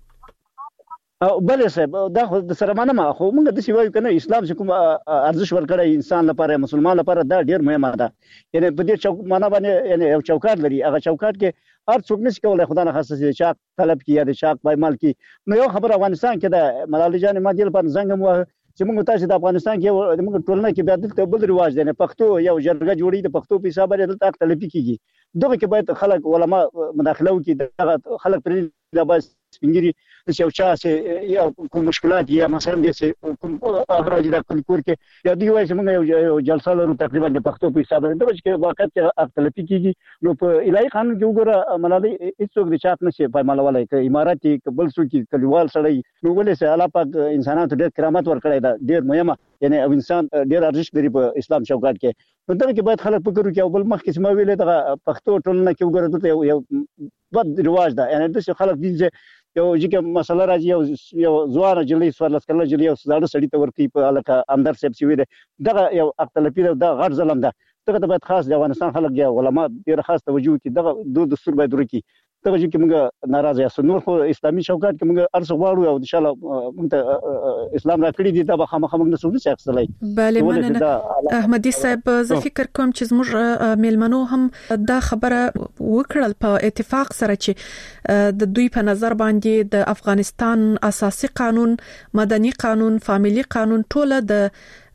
او بلې صاحب دا خو د سره مانه ما خو موږ د سی وایو کنه اسلام چې کوم ارزش ورکړی انسان لپاره مسلمان لپاره دا ډیر مهمه ده یعنی په دې چوک مانه باندې یعنی یو چوکاټ لري هغه چوکاټ کې هر څوک نشي کولای خدای نه خاصه چې چاق طلب کیه د چاق پایمال کی نو یو خبر افغانستان کې د ملالي جان ما دې په زنګ مو چې موږ تاسو د افغانستان کې موږ ټولنه کې بیا د بل رواج دی نه پښتو یو جرګه جوړی د پښتو په حساب لري دلته طلب کیږي دغه کې باید خلک علما مداخله وکړي دغه خلک پر د بس سپینګری چې یو چا چې یا کوم مشکلات یا مثلا د کوم اخراج د کور کې یا دی وایي چې موږ یو جلسه لرو تقریبا د پښتو په حساب لري دغه کې واقعیت اختلافي کیږي نو په الهي قانون کې وګوره ملالي هیڅوک د چاپ نشي پایمالولای ک اماراتي قبل سو کې کلیوال سړی نو ولې سه الله پاک انسانانو ډېر کرامت ورکړی دا ډېر مهمه یعنی انسان ډېر ارزښت لري په اسلام چوکاټ کې نو دغه کې باید خلک فکر وکړي او بل مخ کې سم ویلې دغه پښتو ټولنه کې وګوره دلته یو بد رواج ده یعنی د خلک دي چې یو چې مسله راځي یو یو ځوان جلې سوالس کله جلې یو زړه سړی ته ورکی په الکه اندر سیب سی ویل دغه یو اختلافي دا غټ ظلم ده دغه ته باید خاص د افغانستان خلک یا علما ډیر خاص توجه کوي دغه د دستور باید ورکی دغه چې موږ ناراضه یو نور خو اسلامي چوکاټ کې موږ ارزو غواړو او ان شاء الله موږ ته اسلام راکړي دي دا به خامخا موږ نسو نشي اخلای. بله مننه احمدي صاحب زه فکر کوم چې زموږ میلمنو هم دا خبره وکړل په اتفاق سره چې د دوی په نظر باندې د افغانستان اساسي قانون مدني قانون فامیلی قانون ټول د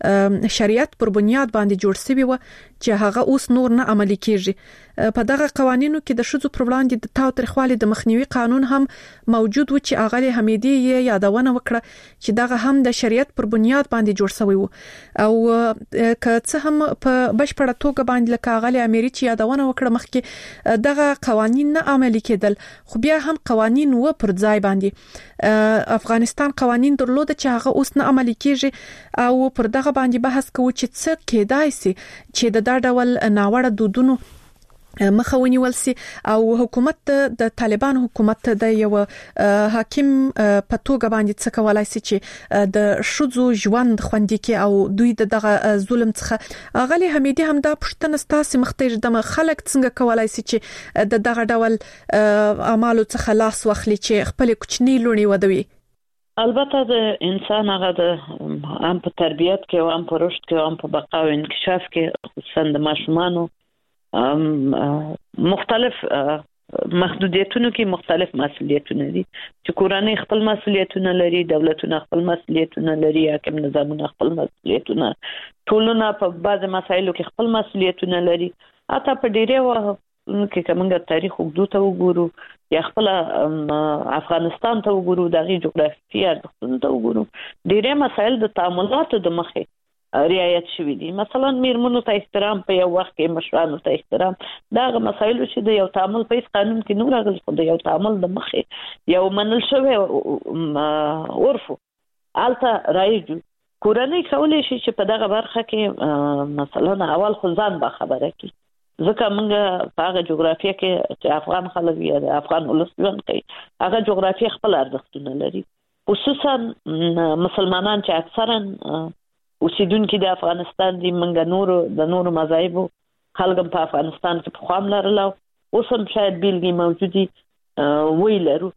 شریعت پر بنیاد باندې جوړ شوی و چې هغه اوس نور نه عملي کیږي. په دغه قوانینو کې د شذو پر وړاندې د تاوتریخوالي د مخنیوي قانون هم موجود و چې اغلی حمیدی یې یادونه وکړه چې دغه هم د شریعت پر بنیاد باندې جوړ شوی و او که څه هم په بشپړه توګه باندې لکه اغلی اميري چې یادونه وکړه مخکې دغه قوانین نه عملي کېدل، خو بیا هم قوانین و پر ځای باندې افغانستان قوانین درلود چې هغه اوس نه عملي کیږي او پر دغه باندې بحث کوو چې څه کېدای شي چې د دا ډول ناوړه دودونو مخه ونیول سي او حکومت د طالبان حکومت د یو حاکم په توګه باندې څه کولای شي چې د شذو ژوند خوندي کې او دوی دغه ظلم څخه اغلی حمیدی هم دا پښتنه ستاسو مختج د خلک څنګه کولای شي چې د دغه ډول اعمالو څخه لاس واخلي چې خپل کوچنی لونی ودوي. البته د انسان هغه د هم په تربیت کې او هم په رشد کې او هم په بقا او انکشاف کې خصوصا د ماشومانو مختلف محدودیتونو کې مختلف مسؤلیتونه دي چې کورنۍ خپل مسؤلیتونه لري، دولتونه خپل مسؤلیتونه لري، حاکم نظامونه خپل مسؤلیتونه، ټولنه په بعض مسایلو کې خپل مسؤلیتونه لري. اته په ډیره وخت کې کومه تاریخ وګړو ته وګورو یا خپل افغانستان ته وګورو، دغه جغرافیایي ارزښتونه ته وګورو، ډیره مسایل د تعاملاتو د مخه رعایت شوی دي. مثلا میرمنو ته احترام په یو وخت کې مشرانو ته احترام، داغه مسایل چې د یو تعامل په قانون کې نور غل خو د یو تعامل د مخه یو منل شوی عرف الته رایج کورنۍ کولای شي چې په دغه برخه کې مثلا اول خو ځان با خبره کی ځکه موږ په هغه جغرافیه کې چې افغان خلک یا د افغان ولس ژوند کوي هغه جغرافیه خپل ارزښتونه لري، خصوصا مسلمانان چې اکثرا اوسیدونکو د افغانستان دي. منګ نور د نور مذاهبو خلک په افغانستان کې په خام لرل او سم شاید بیلګي موجودي ویلرو.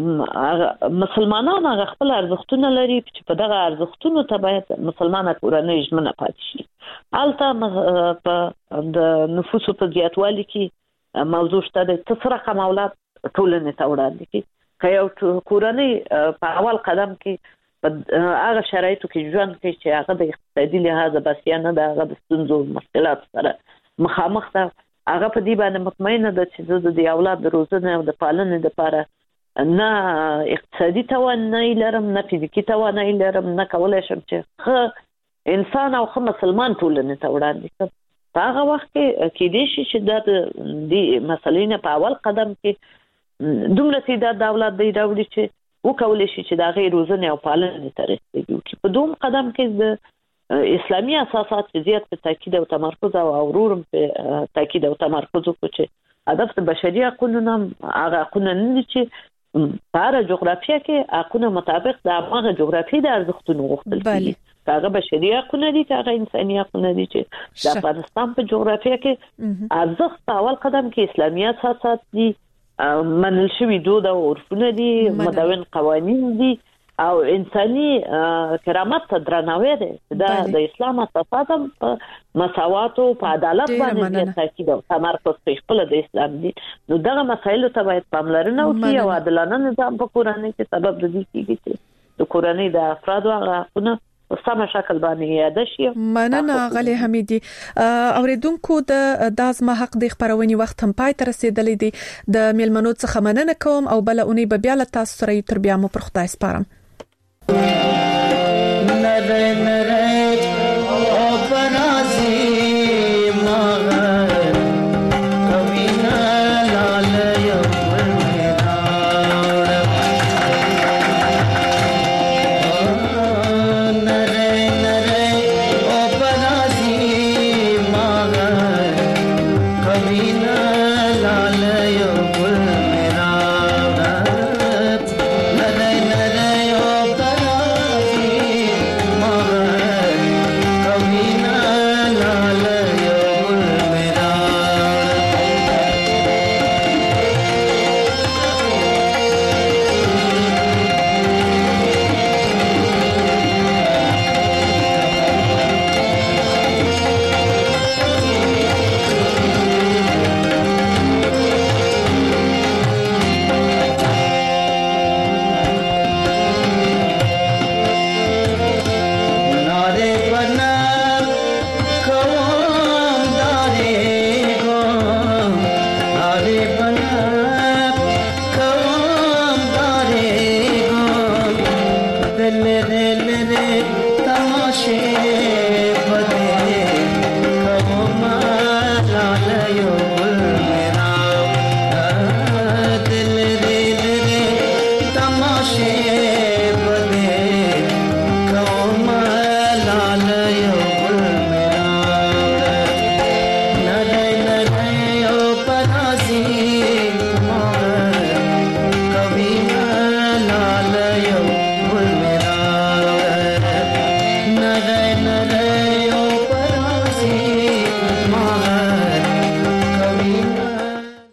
مسلمانان هغه خپل ارزښتونه لري چې په دغه ارزښتونو ته باید مسلمانه کورنۍ ژمنه پاتې شي. البته په د نفوسو په زیاتوالي کې موضوع شته د څه رقم اولاد ټولنې ته وړاندې کی که یو کورنۍ په اول قدم کې هغه شرایطو کې ژوند کوي چې هغه د اقتصادي لحاظ بس یا نه د هغه د ستونزو مشکلات سره مخامخ ده، هغه په دې باندې مطمئنه ده چې د اولاد د روزنې او د پالنې لپاره نه اقتصادي توانایي لرم، نه فزیکي توانایي لرم، نه کولای شم چې ښه انسان او ښه مسلمان ټولنې ته وړاندې کړم. په هغه وخت کې کېدای شي چې دا د دې مسلې نه په اول قدم کې دومره تعداد د اولاد دی راوړي چې وکولای شي چې د غیر روزنې او پالنې ته رسیدي. په دوم قدم کې د اسلامي اساسات زیات په تاکید او تمرکز او اورورم په تاکید او تمرکز وکړي چې هدف د بشري حقوقو هغه حقوق نه دي چې په هر جغرافیه کې حقوق مطابق د هغه جغرافیې د ارزښتونو غوښتل کیږي. هغه بشري حقوق دي، هغه انساني حقوق دي چې د افغانستان په جغرافیه کې ارزښت په اول قدم کې اسلامي اساسات دي، منل شوی دود او عرفونه دي، مدون قوانین دي او انساني کرامت ته درناوی دی. دا د اسلام اساسات په مساوات او په عدالت باندې تاکید او تمرکز کوي خپل د اسلام دي. نو دغه مسایل ته باید پاملرنه وکړي او عادلانه نظام په کورنۍ کې سبب د دې کیږي چې د کورنۍ د افرادو هغه حقونه سم شکل باندې یاد شي. مننه غلی حمیدی. اوریدونکو د دازمه حق د خبرونې وخت هم پای ته رسیدلی دی. د میلمنو څخه مننه کوم او بل اونۍ به بیا له تاسو سره تر بیا مو پر خدای سپارم.